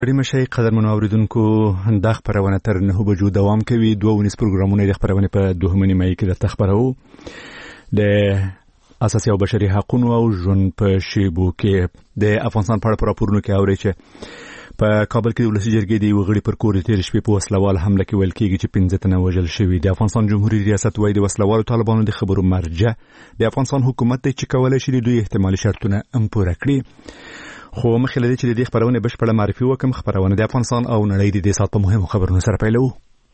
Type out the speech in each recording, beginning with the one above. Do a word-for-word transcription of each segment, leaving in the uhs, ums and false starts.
ډیمه شي قدرمنو اوریدونکو د خبرونه تر نه بجو دوام کوي. دوه ونیس پروګرامونه د خبرونه په دوه منی مې کې د خبرو د اساسي او بشري حقوقو او ژوند په شیبو کې د افغانستان په اړه راپورونه کې اوري چې په کابل کې د ولسي جرګې د وګړي پر کور تیر شپې په وسلوال حمله کې ویل کېږي چې پنځه تنه وژل شوي. د افغانستان جمهوریت ریاست وايي د وسلوالو طالبانو د خبرو مرجع د افغانستان حکومت دی چې کولای شي دوی احتمالي شرطونه هم پوره کړي. خو مخکې لدې چې د دې خبرونه بشپړه معرفي وکم، خبرونه د افغانستان او نړۍ د دې سات په مهمو خبرونو سره پیلو.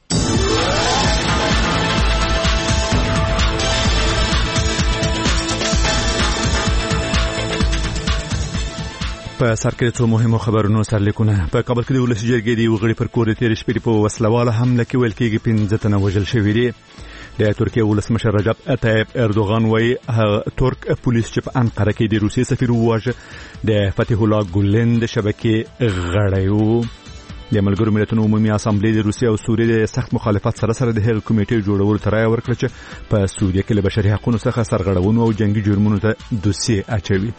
په سر کې څو مهمو خبرونو سرلیکونه. په کابل کې د ولسي جرګې د وګړي پر کور تیر شپې په وسلواله حمله کې ویل کېږي پنځه تنه وژل شوي دي. د ترکیه ولسمشر رجب طیب اردوغان وايي ترک پولیس چې په انقره کې د روسیې سفیر وواژه د فتح الله ګولن د شبکې غړی و. د ملګرو ملتونو عمومي اسامبلې د روسیې او سوریې د سخت مخالفت سره سره د هغې کمیټې جوړولو ته رایه ورکړه چې په سوریه کې له بشري حقوقو څخه سرغړونو او جنگي جرمونو ته دوسیې اچوي.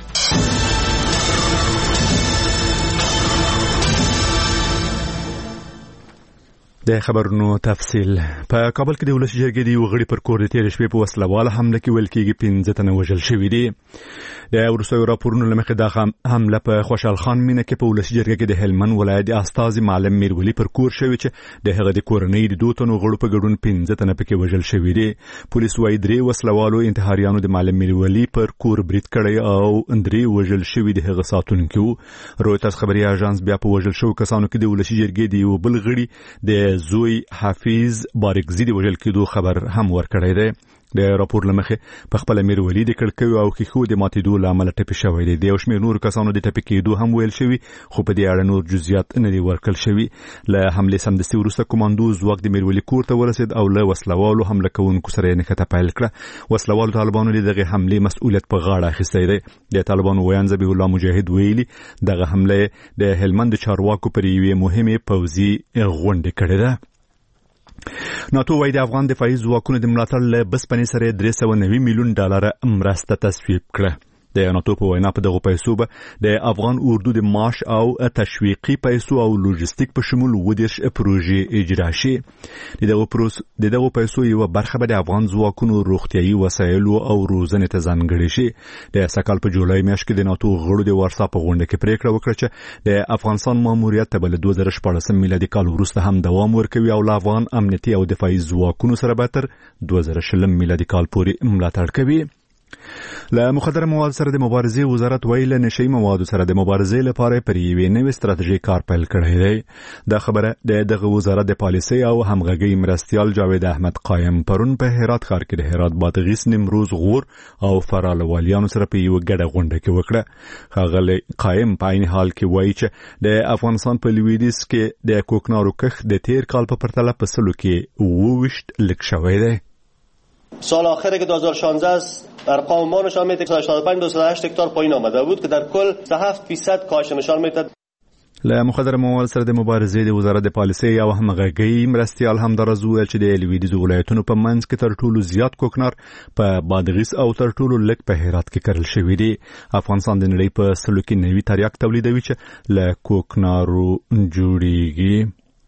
د خبرونو تفصیل. په کابل کې د ولسي جرګې د وګړي پر کور تیر شپې په وسلواله حمله کې ویل کېږي پنځه تنه وژل شوي دي. د وروستیو راپورونو له مخې دا حمله په خوشحال خان مینه کې په ولسي جرګه کې د هلمند ولایت د استازي معلم میرولی پر کور شوی چې د هغه د کورنۍ د دوه تنو غړو په ګډون پنځه تنه پکې وژل شوي دي. پولیس وايي درې وسلوالو انتحاریانو د معلم میرولی پر کور برید کړی او درې وژل شوي د هغه ساتونکي وو. رویټرز خبري اژانس بیا په وژل شوو کسانو کې د ولسي جرګې د یو بل غړي د زوی حافظ بارکزی د وژل کېدو خبر هم ورکړی دی. د راپور لمخې په خپل میرولی د کړکیو او خېخو د ماتېدو له امله ټپي شوی دی. د یو شمېر نور کسانو د ټپي کېدو هم ویل شوي، خو په دې اړه نور جزئیات نه دي ورکړل شوي. له حملې سمدستي وروسته کمانډو ځواک د میرولی کور ته ورسېد او له وسلوالو حمله کوونکو سره یې نښته پیل کړه. وسلوالو طالبانو د دغې حملې مسؤلیت په غاړه اخیستی دی. د طالبانو ویان ذبیح الله مجاهد ویلي دغه حمله د هلمند چارواکو پر یوې مهمې پوځي غونډې کړې ده. ناتو وايي د افغان دفاعي ځواکونو د ملاتړ له بسپنې سره درې سوه نوي میلیون ډالر مرسته تصویب کړه. د ناتو په وینا په دغه پیسو به د افغان اردو د معاش او تشویقي پیسو او لوجستیک په شمول ودیش پروژې اجرا شي. دغه پروس د دغه پیسو یو برخه به د افغان ځواکونو روغتيایي وسایلو او روزنې ته ځانګړې شي. د سکهال په جولای میاشت کې د ناتو غړو د وارسا په غونډه کې پریکړه وکړه چې د افغانستان ماموریت ته بل دوه زره شپاړسم میلادي کال وروسته هم دوام ورکوي او له افغان امنیتي او دفاعي ځواکونو سره به تر دوه زره شلم میلادي کال پورې ملاتړ کوي. له مخدره موادو سره د مبارزې وزارت ویل له نشئی موادو سره د مبارزې لپاره پر یوې نوې ستراتیژي کار پیل کړی دی. دا خبره د دغه وزارت د پالیسۍ او همغږۍ مرستیال جاوید احمد قایم پرون په هرات ښار کې د هرات بادغیس نیمروز غور او فراه والیانو سره په یو ګډه غونډه کې وکړه. ښاغلی قایم په عین حال کې وایي چې د افغانستان په لویدیځ کې د کوکنارو کښت د تیر کال په پرتله په سلو کې اووه ویشت لږ شوی دی. سال آخر که دو هزار و شانزده است ارقام ما نشان میده که هشتاد و پنج تا هشتاد و هشت هکتار پایین آمده بود که در کل سی و هفت فیصد کاهش نشان میده. له مخدره موادو سره د مبارزې د وزارت د پالیسۍ او همغږۍ مرستیال همدارز وویل چې د لویدیځو ولایتونو په منځ کې تر ټولو زیات کوکنار په بادغیس او تر ټولو لږ په هرات کې کرل شوي دي. افغانستان د نړۍ په سلو کې نوي تریاک تولیدوي چې له کوکنارو جوړیږي.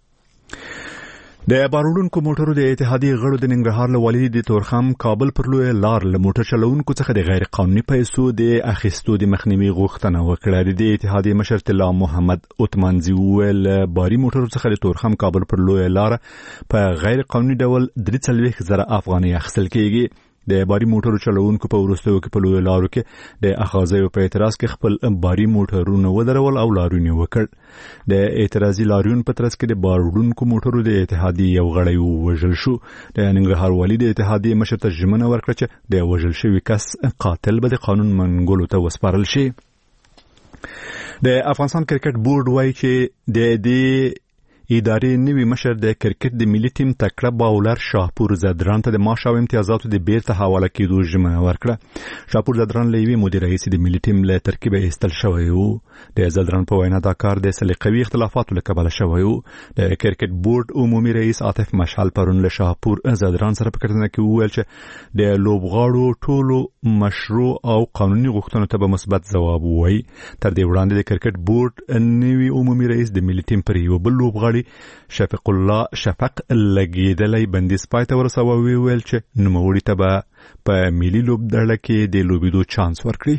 د بارودونکو موټرو د اتحادیې غړو د ننګرهار له والي د تورخم کابل پر لوی لار له موټر چلوونکو څخه د غیر قانوني پیسو د اخیستو د مخنیوي غوښتنه وکړه. د اتحادیې مشر طلا محمد عثمانزي وویل باري موټرو څخه د تورخم کابل پر لوی لار په غیر قانوني ډول درې څلوېښت زره افغانۍ اخیستل کېږي. د باري موټرو چلوونکو په وروستیو کې په لوی لارو کې د اخاذیو په اعتراض کې خپل باري موټرونه ودرول او لاریون وکړ. د اعتراضي لاریون په ترڅ کې د بارودونکو موټرو د اتحادیې یو غړی ووژل شو. د ننګرهار والي د اتحادیې مشر ته ژمنه ورکړه چې د وژل شوي کس قاتل به د قانون منګولو ته وسپارل شي. د افغانستان کرکټ بورډ وایي چې د دې ادارې نوي مشر د کرکټ د ملي ټیم تکړه باولر شاهپور زدران ته د معاش او امتیازاتو د بیرته حواله کېدو ژمنه ورکړه. شاهپور زدران له یوې مودې راهیسې د ملي ټیم له ترکیبه ایستل شوی و. د زدران په وینا دا کار د سلیقوي اختلافاتو له کبله شوی و. د کرکټ بورډ عمومي رئیس عاطف مشعل پرون له شاهپور زدران سره په کتنه کې وویل چې د لوبغاړو ټولو مشروع او قانوني غوښتنو ته به مثبت ځواب ووایي. تر دې وړاندې د کرکټ بورډ نوي عمومي رئیس د ملي ټیم پر یو بل لوبغاړي شفیق الله شفق لګېدلی بندیز پای ته ورساوه. ویل چې نوموړي ته به په ملي لوبډله کې د لوبېدو چانس ورکړي.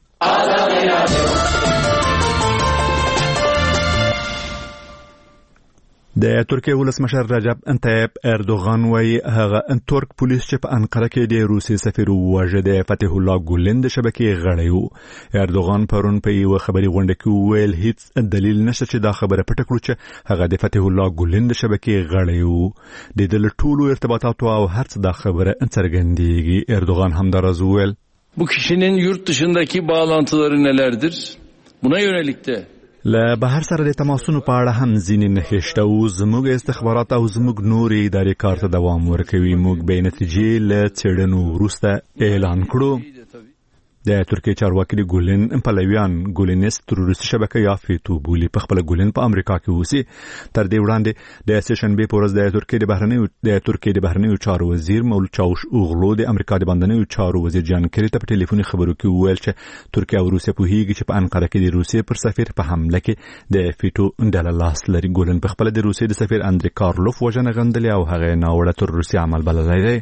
د ترکیه ولسمشر رجب طیب اردوغان وايي هغه ترک پولیس چې په انقره کې د روسي سفیر وژه د فتح الله ګولن د شبکې غړی و. اردوغان پرون په یو خبري غونډه کې ویل هیڅ دلیل نشته چې دا خبره پټه کړو چې هغه د فتح الله ګولن د شبکې غړی و. د دل ټولو ارتباطاتو او هرڅ دا خبره څرګندېږي. اردوغان همدارز ویل bu kişinin yurt dışındaki bağlantıları nelerdir? Buna yönelik de له بهر سره د تماسونو په اړه هم ځینې نښې شته او زموږ استخبارات او زموږ نورې ادارې کار ته دوام ورکوي. موږ به نتیجې له څېړنو وروسته اعلان کړو. د ترکیه چارواکي د ګولن پلویان ګولنست تروریستي شبکه یا فیتو بولي په خپل ګولن په امریکا کې اوسي. تر دې وړاندې د سشنبه په ورځ د ترکیه د بهرنیو د ترکیه د بهرنیو چارو وزیر مولود چاوش اوغلو د امریکا د بندنیو چارو وزیر جان کری ته په ټلیفوني خبرو کې وویل چې ترکیه او روسیه په هیګ چې په انقره کې د روسیې پر سفیر په حمله کې د فیتو ډله لاس لري. ګولن په خپل د روسیې د سفیر اندری کارلوف وژنه غندلې او هغه ناوړه تروریستي عمل بللی دی.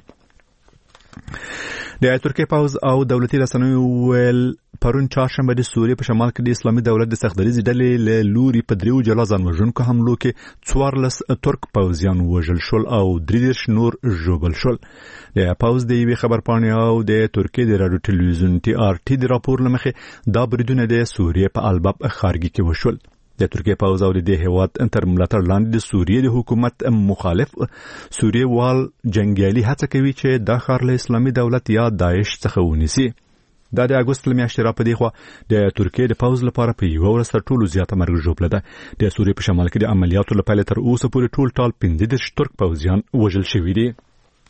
د ترکیه پوز او دولتي رسنیو ویل پرون چهارشنبه د سوریې په شمال کې د اسلامي دولت د سختدریزې ډلې له لوري په دریو جلا ځانوژونکو حملو کې څوارلس ترک پوځیان وژل شول او درې دېرش نور ژوبل شل. د پوز د یوې خبرپاڼې او د ترکیې د راډیو ټلویزیون ټي آر ټي د راپور له مخې دا بریدونه د سوریې په الباب خارګي کې وشول. د ترکیه پوز او د دې هیواد تر ملاتړ لاندې د سوریې د حکومت مخالف سوریې وال جنگیالي هڅه کوي چې د ښار له اسلامي دولت یا داعش څخه ونیسي. دا د اګوست له میاشتې را په دې خوا د ترکیې د پوز لپاره په یوه ورځ تر ټولو زیاته مرګ ژوبله ده. د سوریې په شمال کې د عملیاتو له پیله تر اوسه پورې ټول ټال پنځه دېرش ترک پوځیان وژل شوي دي.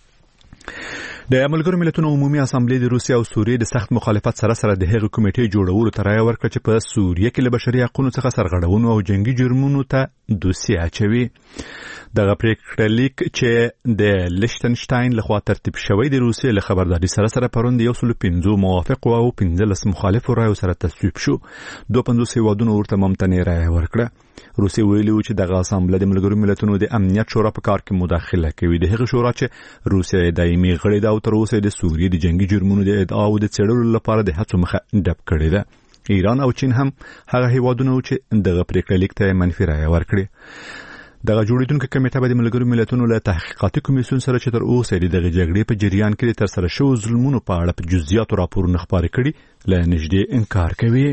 د ملګرو ملتونو عمومي اسامبلې د روسیې او سوریې د سخت مخالفت سره سره د هغې کمیټې جوړولو ته رایه ورکړه چې په سوریې کې له بشري حقونو څخه سرغړونو او جنگي جرمونو ته دوسیه اچوي. دغه پریکړه لیک چې د لیشتنشتاین لخوا ترتیب شوی د روسیې له خبرداري سره سره پرون د یو سلو پنځو موافقو او پنځلس مخالفو رایو سره تصویب شو. دوه پنځوس هیوادونو ورته ممتنع رایه ورکړه. روسیې ویلي و چې دغه اسامبله د ملګرو ملتونو د امنیت شورا په کار کې مداخله کوي. د هغې شورا چې روسیه دایمي غړې ده او تر اوسه د سوریې د جنگي جرمونو د ادعاو د څېړلو لپاره د هڅو مخه ډپ کړې ده. ایران او چین هم هغه هیوادونه چې دغه پریکړه لیک ته منفي رایه ورکړي. دغه جوړیدونکو کمیټه به د ملګرو ملتونو له تحقیقاتي کمیسیون سره چې تر اوسه د دغه جګړې په جریان کې ترسره شوو ظلمونو په اړه په جزئیاتو راپورونه خپاره کړي له نږدې انکار کوي.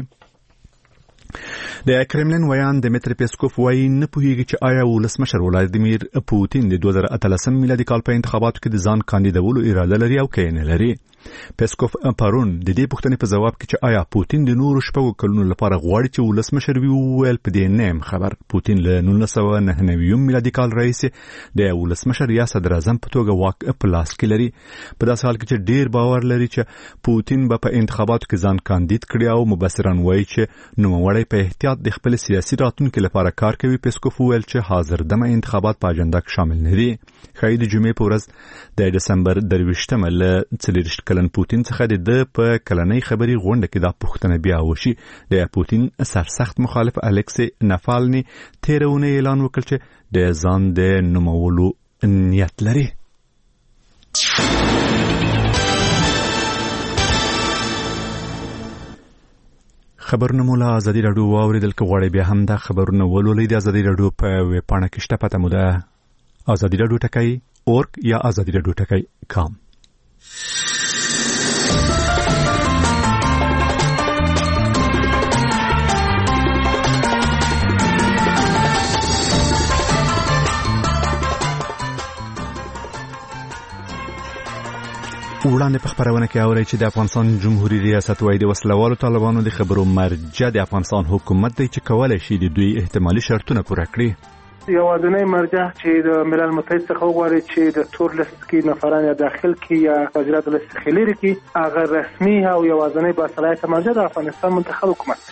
د کرملین ویان دمیتری پیسکوف وایي نه پوهیږي چې آیا ولسمشر ولادیمیر پوتین د دوه زره اتلسم میلادي کال په انتخاباتو کې د ځان کاندیدولو اراده لري او که نه لري. پیسکوف پرون د دې پوښتنې په ځواب کې چې آیا پوتین د نورو شپږو کلونو لپاره غواړي چې ولسمشر وي وویل په دې نه یم خبر. پوتین له نولس سوه نهه نوي میلادي کال راهیسې د ولسمشر یا صدر اعظم په توګه واک په لاس کې لري. په داسې حال کې چې ډیر باور لري چې پوتین به په انتخاباتو کې ځان کاندید کړي او مبصران وایي چې نوموړی په احتیاط د خپل سیاسي راتلونکي لپاره کار کوي. پیسکوف وویل چې حاضر دمه انتخابات په اجنډا کې شامل نه دي. ښایي د جمعې په ورځ د ډسمبر درویشتمه له څلېرویشت کلن پوتین څخه د ده په کلنۍ خبري غونډه کې دا پوښتنه بیا وشي. د پوتین سرسخت مخالف الکسی نافالني تېره اونۍ اعلان وکړ چې د ځان د نومولو نیت لري. خبرونه مو له ازادي راډیو واورېدل. که غواړئ بیا هم دا خبرونه ولولئ د ازادي راډیو په ویبپاڼه کې شته. پته مو ده ازادي راډیو ټکی اورګ یا ازادي راډیو ټکی کام. وړاندې په خبرونه کې اورئ چې د افغانستان جمهوریت ریاست وايي د وسلوالو طالبانو د خبرو مرجع د افغانستان حکومت دی چې کولای شي د دوی احتمالي شرطونه پوره کړي. یوازینی مرجع چې د ملل متحد څخه وغواړي چې د تور لیست کې نفران یا داخل کې یا وزارت لیست کې لري کې هغه رسمي او یوازینی باصلاحیت مرجع د افغانستان منتخب حکومت.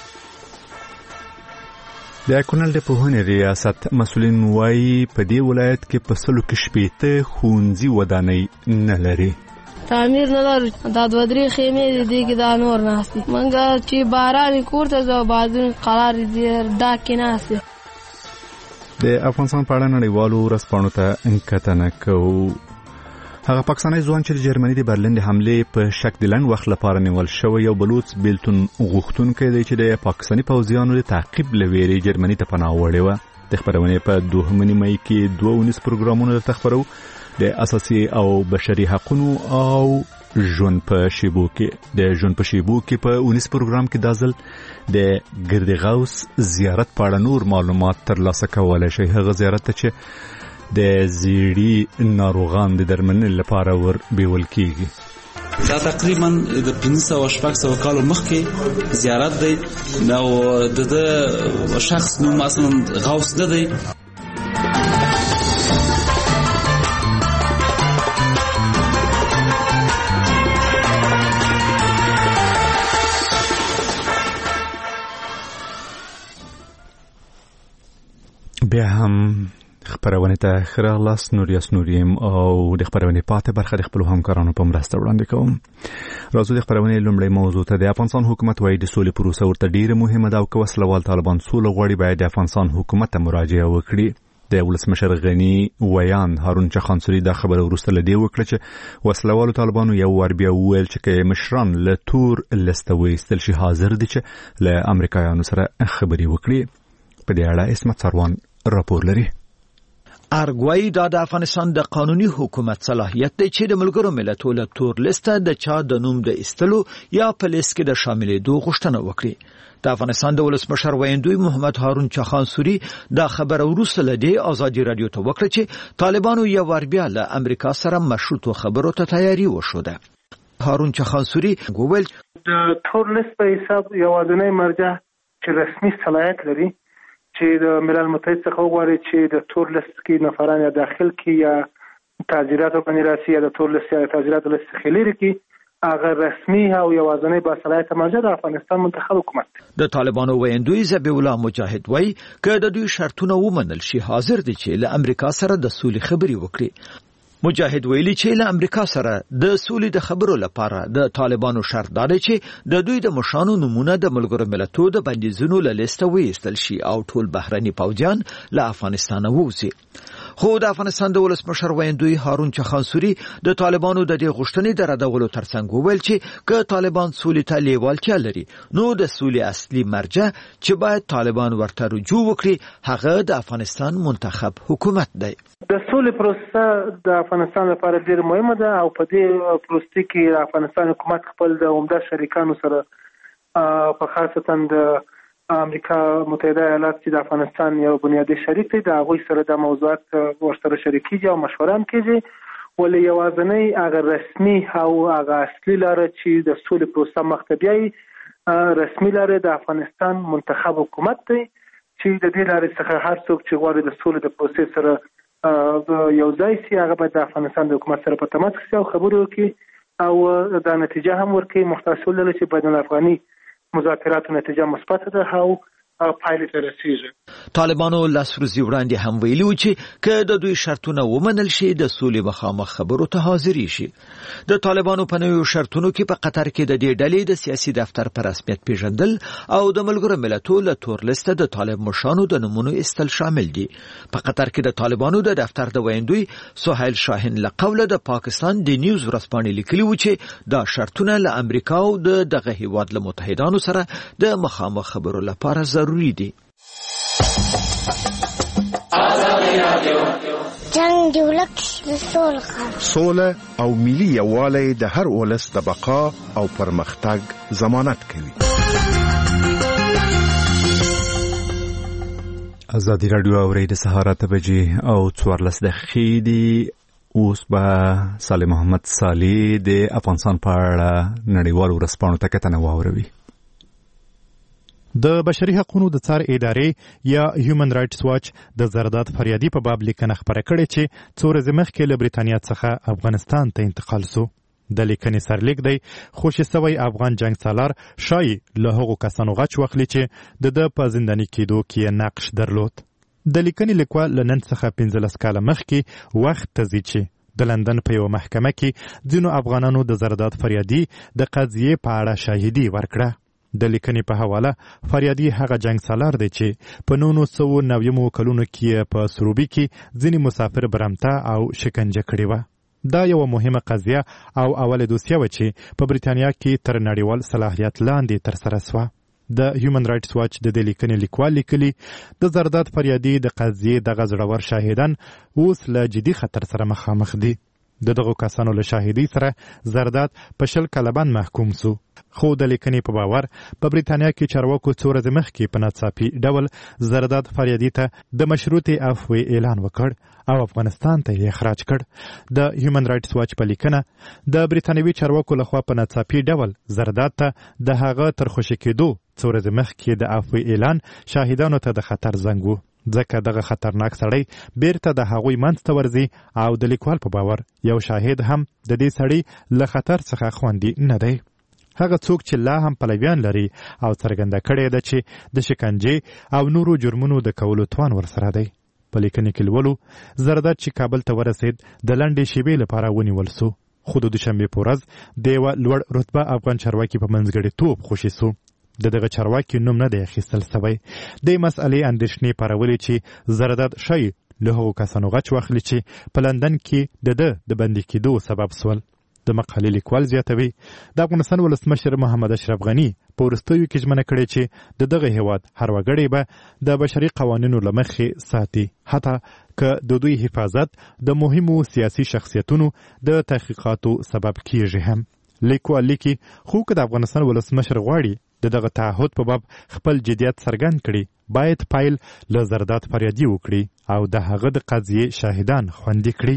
د کونړ د پوهنې ریاست مسؤلین وایي په دې ولایت کې په سلو کې شپېته ښوونځي ودانۍ نه لري. تعمیر نه لرو، دا دوه درې خیمې دي کې دا نور ناست دي. موږ چې باران کور ته ځو بازون قرار دي دا کې ناست دي. د افغانستان په اړه نړیوالو ورځپاڼو ته کتنه کوو. هغه پاکستاني ځوان چې د جرمني د برلین د حملې په شک د لنډ وخت لپاره نیول شوی یو بلوڅ بیلتون غوښتونکی دی چې د پاکستاني پوځیانو د تعقیب له ویرې جرمني ته پناه وړې وه. د خپرونې په دوهمه نیمایي کې دوه ونیز پروګرامونه درته خپرو، د اساسي او بشري حقوقو او ژوند په شیبو کې. د ژوند په شیبو کې په ونیز پروګرام کې دا ځل د ګرد غوث زیارت په اړه نور معلومات ترلاسه کولی شئ. هغه زیارت ته چې د زیړي ناروغان د درملنې لپاره ور بیول کیږي. دا تقریبا د پنځه سوه شپږ سوه کالو مخکې زیارت دی. نو د شخص نوم اصلا غوث نه دی. بیا هم خبرونه ته خرالاس نوریاس نوریم او د خبرونه پاتې برخه د خپل همکارانو په مرسته وړاندې کوم. راځو د خبرونه لومړی موضوع ته. د افغانستان حکومت وايي د سولې پروسه ورته ډیره مهمه ده او که وسلوال طالبان سوله غواړي باید د افغانستان حکومت ته مراجعه وکړي. د ولسمشر غنی ویان هارون چخانسوري دا خبره ورسته لدی وکړه چې وسلوال طالبانو یو ور بیا ویل چې مشران له تور لسته وېستل شي حاضر دي چې له امریکایانو سره خبري وکړي. په دې اړه اسمت سروان راپور لري. ارګوای دا د افغانستان د قانوني حکومت صلاحیت دی چې د ملګرو ملتونو له تور لیسته د چا د نوم د ایستلو یا په لیست کې د شاملېدو غوښتنه وکړي. د افغانستان د ولسمشر ویاندوی محمد هارون چخانسوري دا خبر وروسته لدی ازادي رادیو ته وکړه چې طالبانو یو ور بیا له امریکا سره مشروطه خبرو ته تیاری وشوده. هارون چخانسوري وویل د تور لیست په حساب یوازینی مرجع چې رسمي صلاحیت لري چې د ملل متحد څخه وغواړي چې د تور لیست کې نفران یا داخل کې یا تعزیرات او کنیراسی یا د تور لیست یا تعزیرات لیست کې لري کې هغه رسمي او یوازینی باصلاحیت مرجع د افغانستان منتخب حکومت. د طالبانو ویاندوی ذبیح الله مجاهد وایي که د دوی شرطونه ومنل شي حاضر دي چې له امریکا سره د سولې خبري وکړي. مجاهد ویلي چې له امریکا سره د سولې د خبرو لپاره د طالبانو شرط دا دی چې د دوی د مشانو نمونه د ملګرو ملتونو د بندیزونو له لیسته وایستل شي او ټول بهرني پوځیان له افغانستان ووځي. خو د افغانستان د ولسمشر ویاندوی هارون چخانسوري د طالبانو د دې غوښتنې د ردولو ترڅنګ وویل چې که طالبان سولې ته لیوالتیا لري نو د سولې اصلي مرجع چې باید طالبان ورته رجوع وکړي هغه د افغانستان منتخب حکومت دی. د سولې پروسه د افغانستان لپاره ډېر مهمه ده او په دې پروسه کې افغانستان حکومت خپل د عمده شریکانو سره په خاصتا د امریکا متحده ایالات چې د افغانستان یو بنیادی شریک دی د هغوی سره د موضوعات ورسره شریکېږي او مشوره هم کېږي. ولې یوازینی هغه رسمي او هغه اصلي لاره چې د سولې پروسه مخته بیایي رسمي لاره د افغانستان منتخب حکومت دی چې د دې لارې څخه هر څوک چې غواړي د سولې د پروسې سره یو ځای سي هغه باید د افغانستان د حکومت سره په تماس کې او خبرې وکړي او دا نتیجه هم ورکړي محتسب لري چې بین الافغاني مذاکراتو نتیجه مثبت ده او پایلې ته رسیږي. طالبانو لاس ورځې وړاندې هم ویلي و چې که د دوی شرطونه ومنل شي د سولې مخامخ خبرو ته حاضرې شي. د طالبانو په نویو شرطونو کې په قطر کې د دې ډلې د سیاسي دفتر په رسمیت پیژندل او د ملګرو ملتونو له تور لیسته د طالب مشانو د نمونو ایستل شامل دي. په قطر کې د طالبانو د دفتر د ویاندوی سهیل شاهین له قوله د پاکستان د نیوز ورځپاڼې لیکلي و چې دا شرطونه له امریکا او د دغه هیواد له متحدانو سره د مخامخ خبرو لپاره ضروري دي. جنگ دولت سوله سوله او ملي یووالی د هر ولس د بقا او پرمختګ ضمانت کوي. ازادي رادیو اوري د سهار اته بجې او څوارلس دقیقې دي. اوس به صالح محمد صالح د افغانستان په اړه نړیوالو ورځپاڼو ته کتنه واوروي. د بشري حقوقو د څار ادارې یا هیومن رائټس واچ د زرداد فریادي په باب لیکنه خبره کړې چې څو ورځې مخکې له بریتانیا څخه افغانستان ته انتقال سو. د لیکنې سرلیک دی خوشي سوی افغان جنگ سالار شای له هغو کسانو غچ واخلي چې د د په زنداني کېدو کې نقش درلود. د لیکنې لیکوال له نن څخه پنځلس کاله مخکې وخت ته ځي چې د لندن په یوه محکمه کې ځینو افغانانو د زرداد فریادي د قضیې په اړه شاهدي ورکړه. د لیکنې په حواله فریادي هغه جنگ سالار دی چې په نولس سوه نویمو کلونو کې په سروبي کې ځینې مسافر برمته او شکنجه کړې وه. دا یوه مهمه قضیه او اوله دوسیه وه چې په بریتانیا کې تر نړیوال صلاحیت لاندې ترسره سوه. د هیومن رائټس واچ د دې لیکنې لیکوال لیکلي د زرداد فریادي د قضیې دغه زړور شاهدان اوس له جدي خطر سره مخامخ دي. د دغو کسانو له شاهدۍ سره زرداد په شل کاله باندې محکوم سو. خو د لیکنې په باور په بریتانیا کې چارواکو څو ورځې مخکې په ناڅاپي ډول زرداد فریادي ته د مشروطې عفوې اعلان وکړ او افغانستان ته یې اخراج کړ. د هیومن رائټس واچ په لیکنه د بریتانوي چارواکو لخوا په ناڅاپي ډول زرداد ته د هغه تر خوشي کېدو څو ورځې مخکې د عفوې اعلان شاهدانو ته د خطر زنګ و، ځکه دغه خطرناک سړی بیرته د هغوی منځ ته ورځي او د لیکوال په باور یو شاهد هم د دې سړي له خطر څخه خوندي نه دی. هغه څوک چې لا هم پلویان لري او څرګنده کړې ده چې د شکنجې او نورو جرمونو د کولو توان ورسره دی. په لیکنې کې لولو زرداد چې کابل ته ورسېد د لنډې شیبې لپاره ونیول سو، خو د دوشنبې په ورځ د یوه لوړ رتبه افغان چارواکي په منځګړیتوب خوشي سو. د دغه چارواکي نوم نه دی اخیستل سوی. د مسئلې اندېښنې پارولې چې زرداد شای له هغو کسانو غچ واخلي چې په لندن کې د ده د بندي کېدو سبب سول. د مقالې لیکوال زیاتوي د افغانستان ولسمشر محمد اشرف غني په وروستیو کې ژمنه کړې چې د دغه هیواد هر وګړی به د بشري قوانینو له مخې ساتي، حتی که د دوی حفاظت د مهمو سیاسي شخصیتونو د تحقیقاتو سبب کیږي هم. لیکوال لیکي خو که د افغانستان ولسمشر غواړي د دغه تعهد په باب خپل جدیت څرګند کړي، باید پایل له زرداد فریادي وکړي او د هغه د قضیې شاهدان خوندي کړي.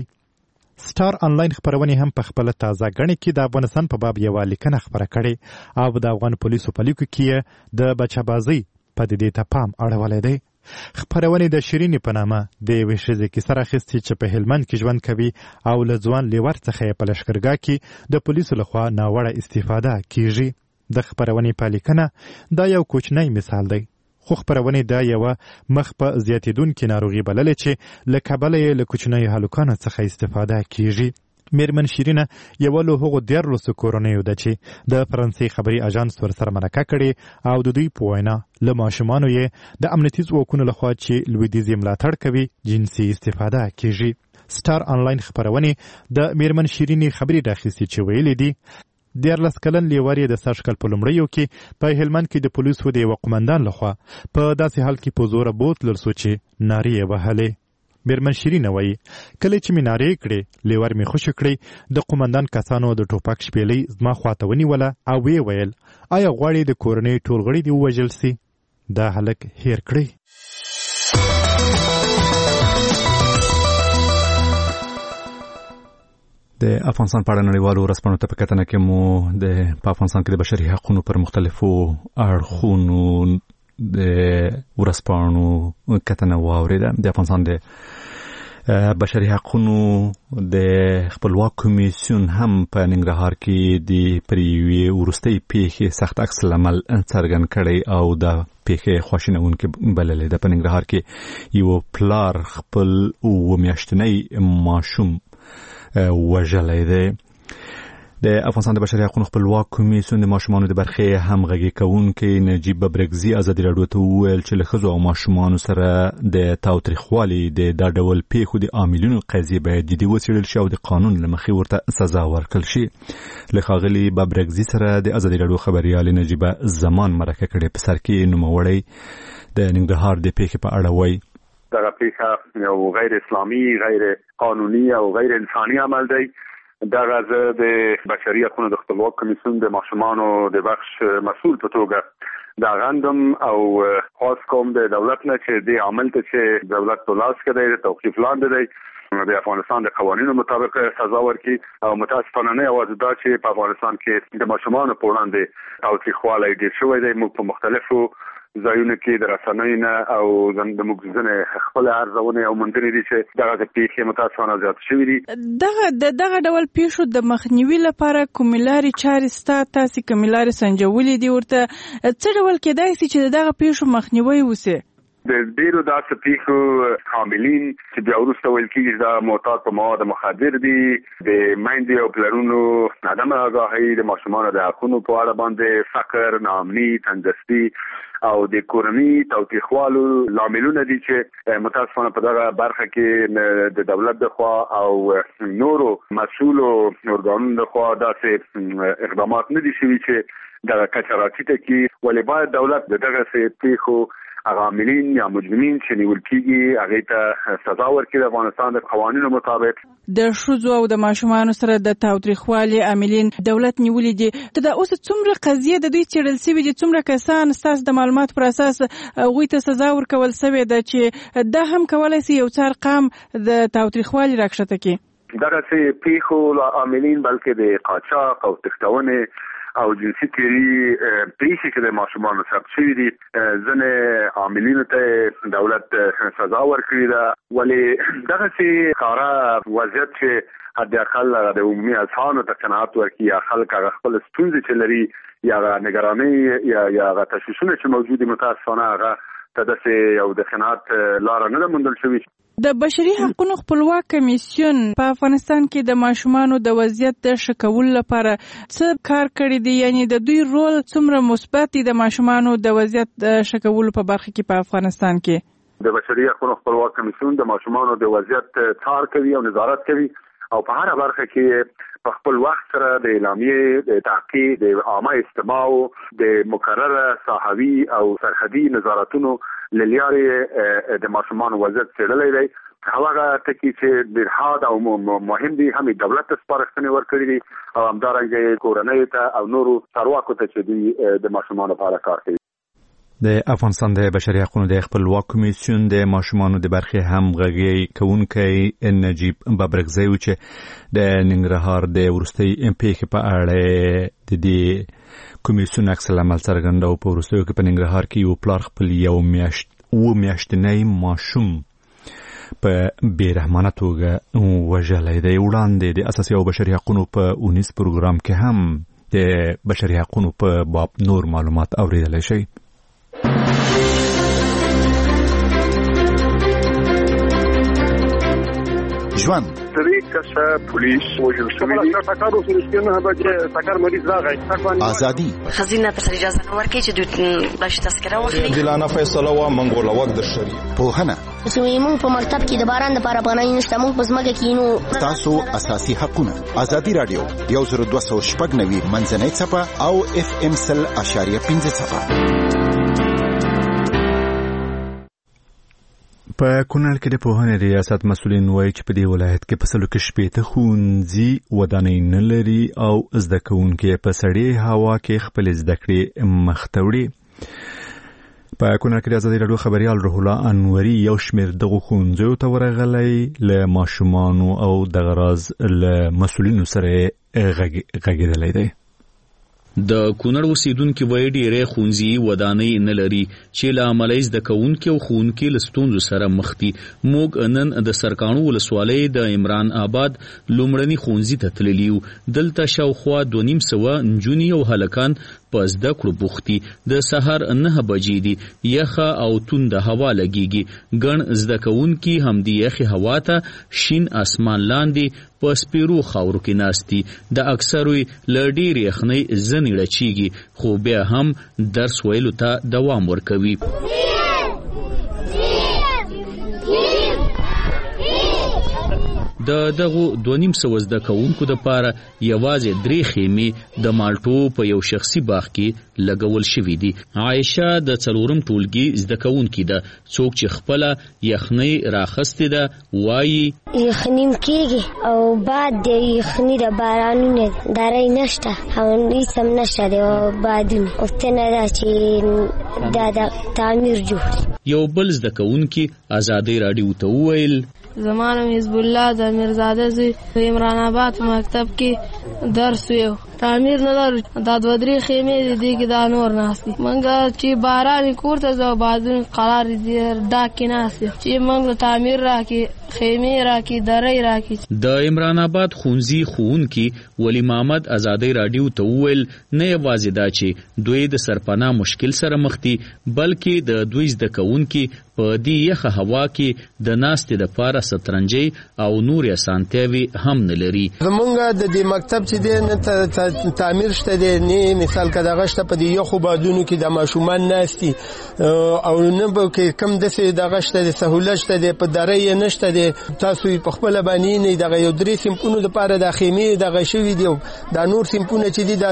سټار آنلاین خپرونې هم په خپل تازه غړي کې د افغانستان په باب یوه لیکنه خپره کړې او د افغان پولیسو په لیکو کې د بچه‌بازۍ پدیدې ته پام اړولی دی. خپرونې د شیرینې په نامه د یوې ښځې کیسه راخیستې چې په هلمند کې ژوند کوي او له ځوان لیور څخه یې په لښکرګاه کې د پولیسو لخوا ناوړه استفاده کیږي. د خپرونې په لیکنه دا یو کوچنی مثال دی، خو خپرونې دا یوه مخ په زیاتېدونکې ناروغي بللې چې له کبله یې له کوچنیو هلکانو څخه استفاده کیږي. میرمن شیرینه یوه له هغو دیارلسو کورنیو ده چې د فرانسې خبري اژانس ورسره مرکه کړې او د دوی په وینا له ماشومانو یې د امنیتي ځواکونو لخوا چې لویدیځ یې ملاتړ کوي جنسي استفاده کیږي. سټار آنلاین خپرونې د میرمن شیرینې خبري راخیستې چې ویلي دي دیارلس کلن لیور یې د سږکال په لومړیو کې په هلمند کې د پولیسو د یوه قمندان لخوا په داسې حال کې په زوره بوتلل سو چې نارې یې وهلې. میرمن شیرینه وایي کله چې مې نارې کړې لیور مې خوشې کړې، د قمندان کسانو د ټوپک شپېلۍ زما خواته ونیوله او ویې ویل آیا غواړې د کورنۍ ټول غړي دې ووژل سي؟ دا هلک هیر کړئ. د افغانستان په اړه نړیوالو ورځپاڼو ته په کتنه کې مو د په افغانستان کې د بشري حقوقو پر مختلفو اړخونو د ورځپاڼو کتنه واورېده. د افغانستان د بشري حقوقو د خپلواک کمیسیون هم په ننګرهار کې د پر یوې وروستۍ پیښې سخت عکس العمل څرګند کړی او د پیښې خواشینونکې بللې ده. په ننګرهار کې یو پلار خپل اووه میاشتنی ماشوم وژلی دی. د افغانستان د بشري حقوقو خپلواک کمیسیون د ماشومانو د برخې همغږي کوونکی نجیب ببرګزي ازادي راډیو ته وویل چې له ښځو او ماشومانو سره د تاوتریخوالي د دا ډول پیښو د عاملینو قضیې باید جدي وڅېړل شي او د قانون له مخې ورته سزا ورکړل شي. له ښاغلي ببرګزي سره د ازادي راډیو خبریالې نجیبه زمان مرکه کړې. په سر کې نوموړی د ننګرهار د پیښې په اړه وایي دغه پیښه یو غیر اسلامي، غیر قانوني او غیر انساني عمل دی. دغه زه د بشري حقوقو د خپلواک کمیسیون د ماشومانو د بخش مسؤل په توګه دا غندم او خاص کوم د دولت نه چې د عمل ته چې دولت په لاس کې دی توقیف لاندې دی د افغانستان د قوانینو مطابق سزا ورکړي. او متاسفانه نه یوازې دا چې په افغانستان کې د ماشومانو په وړاندې تاوتریخوالی ډېر شوی دی. موږ په مختلفو ځایونو کې د رسنیو نه او د موږ ځنې خپل ارزونه او مندنې دي چې دغه پیښې متاسفانه زیات شوې دي. دغه د دغه ډول پیښو د مخنیوي لپاره کوملاري چارې ستا تاسې کوملاري سنجولې دي ورته څه ډول کېدای شي چې دغه پیښو مخنیوي وشي؟ د ډیرو داسې پیښو حاملین چې بیا وروسته ویل کېږي دا معتاد په مواد مخدر دي، د میندې او پلرونو عدم آگاهي، د ماشومانو د حقونو په اړه باندې فقر، ناامني، تندرستي او د کورنۍ تاوتریخوالو لاملونه دي چې متاسفانه په دغه برخه کې د دولت د خوا او نورو مسؤلو ارګانونو د خوا داسې اقدامات نه دي شوي چې دغه کچه راټیټه کړي. ولې باید دولت د دغه پیښو هغه عاملین یا مجرمین چې نیول کېږي هغې ته سزا ورکړي د افغانستان د قوانینو مطابق. د ښځو او د ماشومانو سره د تاوتریخوالي عاملین دولت نیولې دي. ته دا اوس څومره قضیې د دوی څېړل سوي دي، څومره کسان ستاسو د معلوماتو پر اساس هغوی ته سزا ورکول سوې ده چې دا هم کولی شي یو څه ارقام د تاوتریخوالي راکښته کړي؟ دغسې پیښو عاملین بلکې د قاچاق او تښتونې او جنسي تیری پیښې چې د ماشومانو ثبت شوي دي ځینې عاملینو ته دولت سزا ورکړې ده. ولې دغسې ښکاره وضعیت چې حد اقل د عمومي اذهانو ته قناعت ورکړي یا خلک هغه خپل ستونزې چې لري یا هغه نګرانۍ یا یا هغه تشویشونه چې موجود دي متاسفانه هغه ته داسې یو د قناعت لاره نه ده موندل شوې. د بشري حقوقو خپلواک کمیسیون په افغانستان کې د ماشومانو د وضعیت د ښه کولو لپاره څه کار کړی دی؟ یعنی د دوی رول څومره مثبت دی د ماشومانو د وضعیت د ښه کولو په برخه کې په افغانستان کې؟ د بشري حقوقو خپلواک کمیسیون د ماشومانو د وضعیت څار کوي او نظارت کوي او په هر برخه کې په خپل وخت سره د اعلامیې د تحقیق د عامه استماع د مکرره صحوي او سرحدي نظارتونو للیارې د ماشومانو وضعیت څېړلی دی. هغه ټکي چې ډېر حاد او مهم دي هم دولت ته سپارښتنې ورکړي دي او همدارنګه کورنۍ ته او نورو چارواکو ته چې دوی د ماشومانو په اړه کار کوي. د افغانستان د بشري حقوقو د خپلواک کمیسیون د ماشومانو د برخې همغږي کوونکی نجیب ببرغزی و چې د ننګرهار د وروستۍ پیښې په اړه د دې کمیسیون عکس العمل څرګند او په وروستیو کې په ننګرهار کې یو پلار خپل یو میاشت او میاشتنی ماشوم په بیرحمانه توګه وژلی دی. وړاندې د اساسي او بشري حقوقو په اونیس پروګرام کې هم د بشري حقوقو په باب نور معلومات اوریدلی شي. ژوند درې کسه پولیس وژل شوي دي. ټکر وشو چې نه به ټکر مریض راغی. ازادي خزینه ته اجازه نه ورکړي چې دوی باش تذکره واخلي. دلانه فیصله وا منګول وخت د شری پوهنه زموږ په مکتب کې د باران لپاره پناه نشته. موږ په ځمکه کې نو تاسو اساسي حقونه. ازادي رادیو یو زر دوه سوه شپږ نوي منځنۍ څپه او اف ام سل اشاریه پنځه څپه. په کونړ کې د پوهنې ریاست مسؤلین وایي چې په دې ولایت کې په سلو کې شپېته ښوونځي ودانۍ نه لري او زده کوونکي په سړې هوا کې خپل زده کړې مخ ته وړي. په کونړ کې د ازادي راډیو خبریال روح الله انوري یو شمېر دغو ښوونځیو ته ورغلی، له ماشومانو او دغه راز له مسؤلینو سره غږېدلی دی. د کونړ اوسیدونکو وایي ډېرې ښوونځي ودانۍ نه لري چې له امله زده کوونکي او ښوونکي له ستونزو سره مخ دي. موږ نن د سرکاڼو ولسوالۍ د عمران آباد لومړني ښوونځي ته تللي یو. دلته شاوخوا دوه نیم سوه نجونې او هلکان په زده کړو بوخت دي. د سهار نه بجې دي، یخه او تونده هوا لګېږي. ګڼ زده کوونکي همدې یخې هوا ته شین اسمان لاندې په سپیرو خاورو کې ناست دي. د اکثرو له ډېرې یخنۍ ځنې ړچېږي، خو بیا هم درس ویلو ته دوام ورکوي. د دغو دوه نیم سوه زده کوونکو دپاره یوازې درې خیمې د مالټو په یو شخصي باغ کې لګول شوي دي. عایشه د څلورم ټولګي زده کوونکي ده. څوک چې خپله یخنۍ راخستې ده وایي یخنۍ کېږي او باد د یخنۍ د بارانونه دری نشته او هېڅ هم نشته دی او بادونه غوښتنه ده چې دا د تعمیر جوړ. یو بل زده کوونکي ازادۍ راډیو ته وویل زما نوم حزب الله د میرزاده زوی د عمران آباد په مکتب کې درس ویو. تعمیر نه لرو. دا دوه درې خیمې دي کې دا نور ناست دي. منګه چې باران کور ته ځو بادون قرار دي ډاک کې ناست دي چې منګه تعمیر راکې خیمې راکې درې راکې. د عمران آباد خونځي ښوونکي ولی محمد ازادي رادیو ته وویل نه یوازې دا چې دوی د سرپناه مشکل سره مخ دي بلکې د دوی زده کوونکي په دې یخه هوا کې د ناستې دپاره سترنجۍ او نورې اسانتیاوې هم نه لري. زمونږ د دې مکتب چې دی نه تعمیر شته دی نه مثال که دغه شته په دې یخو بادونو کې د ماشومان ناستي او نه به کې کم داسې دغه شته دی سهولت شته دی په دره یې نشته دی. تاسو په خپله باندې نه دغه یو درې سیمپونو دپاره د خیمې دغه شوي دي او دا نور سیمپونه چې دي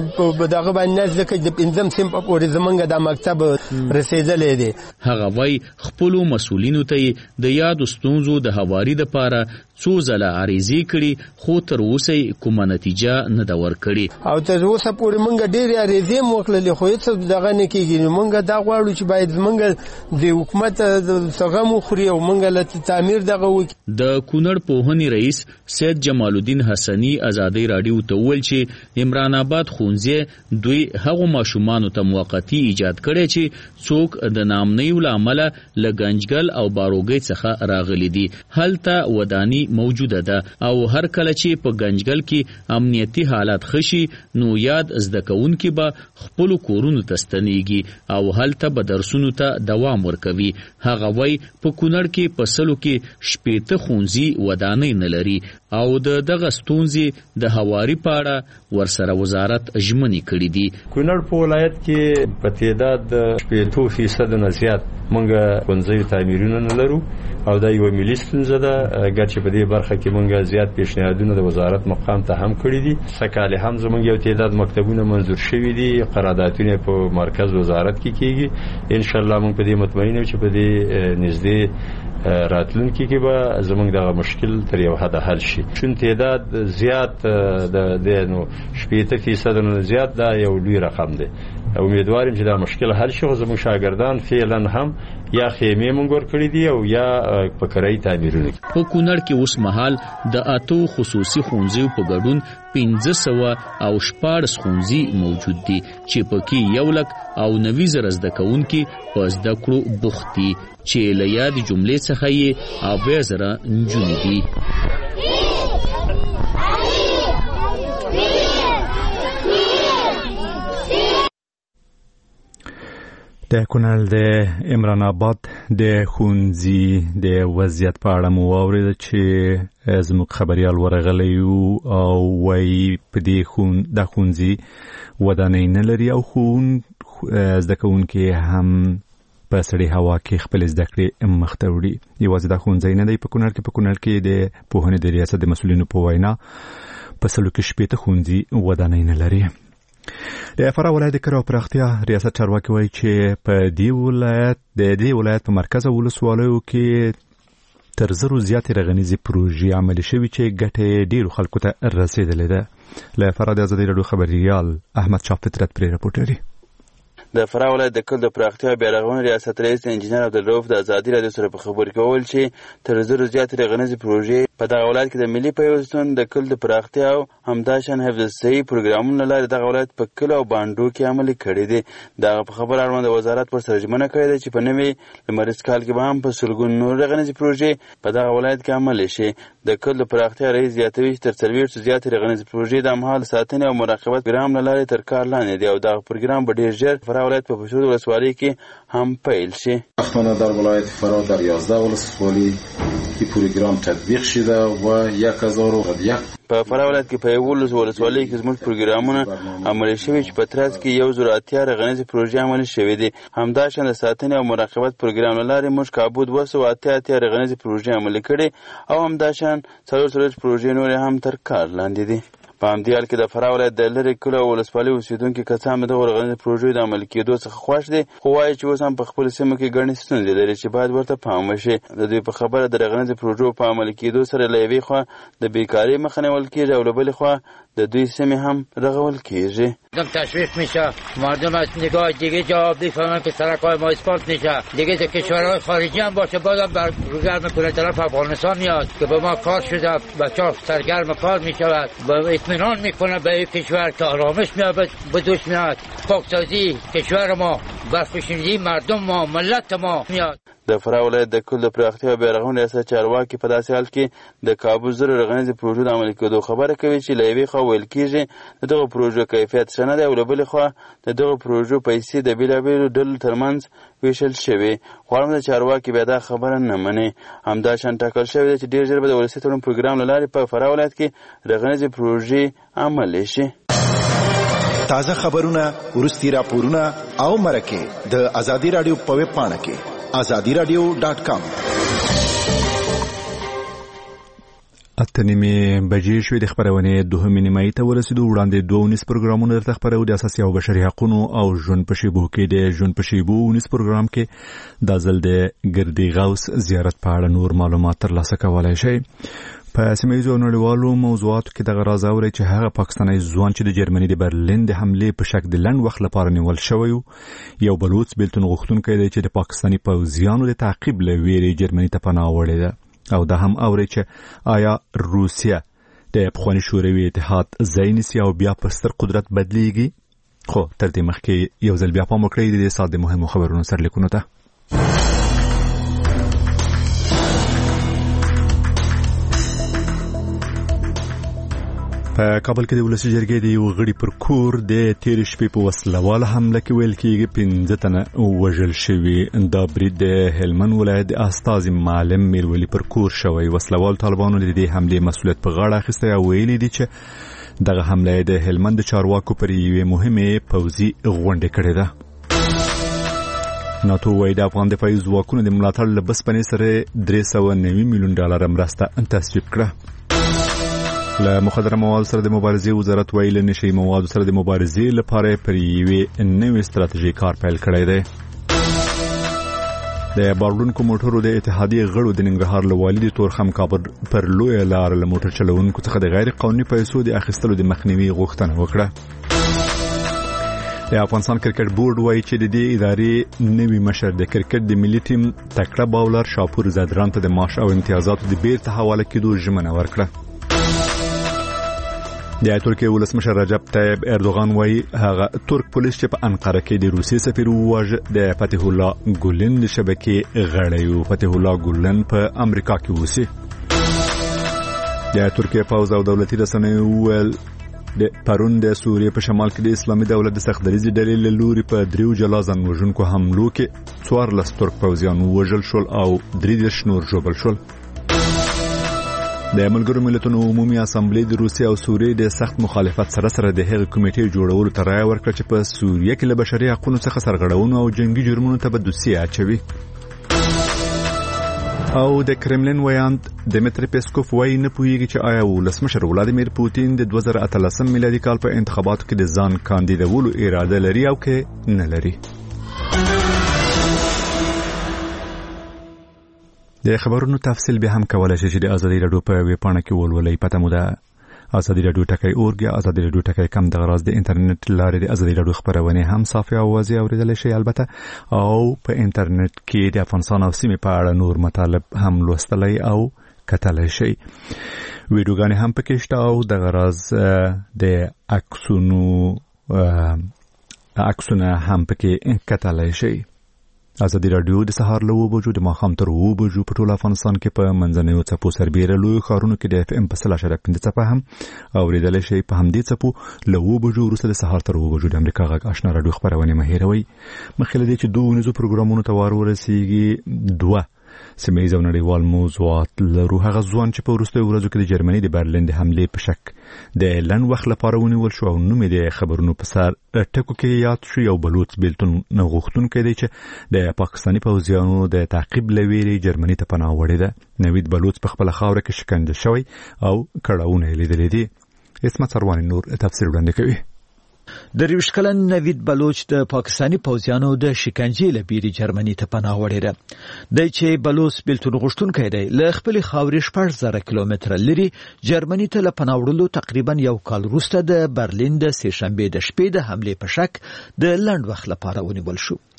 د دغه باندې نه ځکه د پنځم سیمپ پورې زمونږ د مکتب رسېدلی دی. هغه وایي خپلو مسؤلینو ته د یادو ستونزو د هواري دپاره څو ځله عریضې کړي خو تر اوسه کومه نتیجه نه ده ورکړې او تر اوسه پورې موږ ډېرې عریضې هم وکړلې خو هېڅ دغه نه کېږي. موږ دا غواړو چې باید زموږ د حکومت څه غم وخوري او موږ له تعمیر دغه وکړي. د کونړ پوهنې رئیس سید جمال الدین حسني ازادي راډیو ته وویل چې عمران آباد ښوونځی دوی هغو ماشومانو ته موقتي ایجاد کړی چې څوک د نامنیو له امله له ګنجګل او باروګۍ څخه راغلي دي. هلته وداني موجوده ده او هر کله چې په گنجګل کې امنیتي حالات خشي نو یاد زده کوونکي به خپل کورونو ته ستنېږي او هلته به درسونو ته دوام ورکوي. هغه وایي په کونړ کې په سلو کې شپېته ښوونځي ودانۍ نه لري او د دغه ستونزې د هواري په اړه ورسره وزارت ژمنې کړي دي. کونړ په ولایت کې په تعداد د شپېتو فیصد نه زیات موږ ښوونځیو تعمیرونه نه لرو او دا یوه ملي ستونزه ده. ګرچې په دې برخه کې موږ زیات پیشنهادونه د وزارت مقام ته هم کړي دي. سکهال هم زموږ یو تعداد مکتبونه منظور شوي دي. قراردادونه په مرکز وزارت کې کېږي. انشاءالله موږ په دې مطمئن یو چې په دې نږدې راتلونکي کې به زموږ دغه مشکل تر یو حده حل شي. چون تعداد زیات د نو شپېته فیصد نه زیات دا یو لوی رقم دی. امیدواریم چې دا مشکل حل شي. زموږ شاګردان فعلا هم یا خیمې مونږ ورکړي دي او یا په کرایي تعمیرونه. په کونړ کې اوس مهال د اتو خصوصي ښوونځیو په ګډون پنځه سوه او شپاړس ښوونځي موجود دي چې پکې یو لک او نوي زره زده کوونکي په زده کړو بوخت دي چې له یادې جملې څخه یې اویا زره نجونې دي. د کونړ د عمران آباد د ښوونځي د وضعیت په اړه مو واورېده چې زموږ خبریال ورغلی او وایي په دې دا ښوونځي ودانۍ نه لري او زده کوونکي هم په سړې هوا کې خپلې زده کړې مخته وړي. یوازې دا ښوونځی نه دی په کونړ کې. په کونړ کې د پوهنې د ریاست د مسؤلینو په وینا په سلو کې شپېته ښوونځي ودانۍ نه لري. د فراه ولایت د کرو پراختیا ریاست چارواکي وایي چې په دې ولایت د دې ولایت په مرکز ولسوالیو کې تر زرو زیاتې رغنیزې پروژې عملي شوي چې ګټې ډېرو خلکو ته رسېدلې ده. له فراه د ازادي راډیو خبریال احمد شاه فطرت پرې راپورټ لري. د فراه ولایت د کل د پراختیا بیارغونې ریاست رئیس انجینر عبدالرؤف د ازادي راډیو سره په خبرو کې وویل چې تر زرو زیاتې رغنیزې پروژې په دغه ولایت کې د ملي پیوستون د کل د پراختیا او همداشان حفظ الصحې پروګرامونو له لارې دغه ولایت په کلو او بانډو کې عملي کړي دي. دغه په خبره اړوند د وزارت ورسره ژمنه کړې ده چې په نوي لمریز کال کې به هم په سلګونو نور رغنیزې پروژې په دغه ولایت کې عملي شي. د کل د پراختیا رئیس زیاتوي چې تر څلوېښتو زیاتې رغنیزې پروژې د مهال ساتنې او مراقبت پروګرام له لارې تر کار لاندې دي او دغه پروګرام به ډېر ژر فراه ولایت په پشور ولسوالۍ کې هم پیل شي. اخوانه در ولایت فراه در یازده ولسوالی این پروگرام تطبیق شده و یک هزار و یک په فراه ولایت کې په یولس ولسوالۍ کې زموږ پروګرامونه عملي شوي چې په ترڅ کې یو زر اتیا رغنیزې پروژې عملي شوي دي. همداشان د ساتنې او مراقبت پروګرام له لارې موږ کابو دوه سوه اتیا اتیا رغنیزې پروژې عملي کړي او همداشان څلور څلوېښت پروژې نورې هم تر کار لاندې دي. په همدې حال کې د فراه ولایت د لرې کلو او ولسوالۍ اوسېدونکي کسان د دغو رغنیزو پروژو د عملي کېدو څخه خوښ دي خو وایي چې اوس هم په خپلو سیمو کې ګڼې ستونزې لري چې باید ورته پام وشي. د دوی په خبره د رغنیزو پروژو په عملي کېدو سره له یوې خوا د بیکارۍ مخه نیول کېږي او له بلې خوا د دوی سیمې هم رغول کېږي. مردم تشویق میشه، مردم از نگاه دیگه جواب میفهمن که سرکای ما اثبات میشه. دیگه در کشورهای خارجی هم باشه بازم بر گرم کنه طرف افغانستان میاد که به ما کار شده، بچه‌ها سرگرم کار میشود. به اطمینان میکنه به این کشور که آرامش میاد به دوش میاد، پاکسازی کشور ما، برفشیندگی مردم ما، ملت ما میاد. د فراه ولایت د کل د پراختیا بیرغون ریاست چارواکي په داسې حال کې د کابو زر رغنیزې پروژو د عملي کېدو خبره کوي چې له یوې خوا ویل کېږي د دغو پروژو کیفیت ښه نه دی او له بلې خوا د دغو پروژو پیسې د بېلابېلو ډلو ترمنځ ویشل شوي. غواړم د چارواکي بیا دا خبره نه مني. همداشان ټاکل شوې ده چې ډېر ژر به د ولسي تړون پروګرام له لارې په فراه ولایت کې رغنیزې پروژې عملي شي. تازه خبرونه، وروستي راپورونه او مرکې د ازادي راډیو په ویب پاڼه کې ازادي راډیو ډاټ کام. اته نیمې بجې شوې د خبرونې دوهمې نیمایي ته ورسېدو. وړاندې دوه ونیز پروګرامونه درته خپرو د اساسي او بشري حقوقو او ژوند په شیبو کې د ژوند په شیبو ونیز پروګرام کې د ځل د ګردي غوث زیارت په اړه نور معلومات ترلاسه کولای شئ. په سیمه‌ییزو او نړیوالو موضوعاتو کې دغه راز اورئ چې هغه پاکستاني ځوان چې د جرمني د برلین د حملې په شک د لنډ وخت لپاره نیول شوی یو بلوڅ بیلتون غوښتونکی دی چې د پاکستاني پوځیانو د تعقیب له ویرې جرمني ته پناه وړې ده. او دا هم اورئ چې آیا روسیه د پخواني شوروي اتحاد ځای نیسي او بیا په ستر قدرت بدلیږي؟ خو تر دې مخکې یو ځل بیا پام وکړئ د دې ساعت د مهمو خبرونو سرلیکونو ته. په کابل کې د ولسي جرګې د یو غړي پر کور د تیر شپې په وسلواله حمله کې ویل کېږي پنځه تنه وژل شوي. دا برید د هلمند ولایت د استازي معلم میرولی پر کور شوی. وسلوال طالبانو د دې حملې مسؤلیت په غاړه اخیستی او ویلي دي چې دغه حمله د هلمند د چارواکو پر یوې مهمې پوځي غونډې کړې ده. ناتو وايي د افغان دفاعي ځواکونو د ملاتړ له بسپنې سره درې سوه نوي میلیون ډالر مرسته تصویب کړه. له مخدره موادو سره د مبارزې وزارت وايي له نشهیي موادو سره د مبارزې لپاره پر یوې نوې ستراتیژي کار پیل کړی دی. د باروړونکو موټرو د اتحادیې غړو د ننګرهار له والي د تورخم کابل پر لویه لار له موټر چلوونکو څخه د غیر قانوني پیسو د اخیستلو د مخنیوي غوښتنه وکړه. د افغانستان کرکټ بورډ وايي چې د دې ادارې نوي مشر د کرکټ د ملي ټیم تکړه باولر شاپور زادران ته د معاش او امتیازاتو د بیرته حواله کېدو ژمنه ورکړه. د ترکیې ولسمشر رجب طیب اردوغان وايي هغه ترک پولیس چې په انقره کې د روسي سفیر وواژه د فتح الله ګولن د شبکې غړی و. فتح الله ګولن په امریکا کې اوسي. د ترکیې پوځ او دولتي رسنیو وویل د پرون د سوریې په شمال کې د اسلامي دولت د سختدریزې ډلې له لوري په دریو جلا ځان وژونکو حملو کې څوارلس ترک پوځیان ووژل شول او درې دېرش نور ژوبل شول. د ملګرو ملتونو عمومي اسامبلې د روسیې او سوریې د سخت مخالفت سره سره د هغې کمیټې جوړولو ته رایه ورکړه چې په سوریه کې له بشري حقوقو څخه سرغړونو او جنگي جرمونو ته به دوسیه اچوي. او د کرملین ویاند دمیتری پیسکوف وايي نه پوهیږي چې آیا ولسمشر ولادیمیر پوتین د دوه زره اتلسم میلادي کال په انتخاباتو کې د ځان کاندیدولو اراده لري او کې نه لري. د خبرونو تفصیل به هم کولای شي چې د ازادي راډیو په ویب پاڼه کې ولولئ. پته مو ده ازادي راډیو ټکی اورګ یا ازادي راډیو ټکی کم. د غراز د انټرنیټ لارې د ازادي راډیو خبرونه هم صافي او واضح اوریدل شي. البته او په انټرنیټ کې د افغانستان او سیمې په اړه نور مطالب هم لوستلای او کتلای شي. ویډیوګانې هم پکې شته او د غراز د عکسونو عکسونه هم پکې کتلای شي. ازادي راډیو د سهار له اوه بجو د ماښام تر اوه بجو په ټول افغانستان کې په منځنیو څپو سربیره لویو ښارونو کې د اف ام په سل اشاریه پنځه څپه هم اورېدلی شئ. په همدې څپو له اوه بجو وروسته د سهار تر اوه بجو د امریکا غږ اشنا راډیو خپرونې مه هېروئ. مخکې له دې چې دوه ونیزو پروګرامونو ته وار ورسیږي دوه سیمه‌ییز او نړیوال موضوعات لرو. هغه ځوان چې په وروستیو ورځو کې د جرمني د برلین د حملې په شک د لنډ وخت لپاره ونیول شو او نوم یې د خبرونو په سر ټکو کې یاد شو. یو بلوڅ بیلتون غوښتونکی دی چې د پاکستاني پوځیانو د تعقیب له ویرې جرمني ته پناه وړې ده. نوید بلوڅ په خپله خاوره کې شکنجه شوی او کړاوونه یې لیدلي دي. اسمت سرواني نور تفسیر وړاندې کوي. د ریوش کلن نوید بلوچ د پاکستاني پوځیانو د شکنجې له بیرې جرمني ته پناه وړې ده. د چې بلوچ بیلتون غوښتونکی دی له خپلې خاورې شپږ زره کیلومتره لرې جرمني ته له پناه وړلو تقریبا یو کال وروسته د برلین د سې شنبې د شپې د حملې په شک د لنډ وخت لپاره ونیول شو.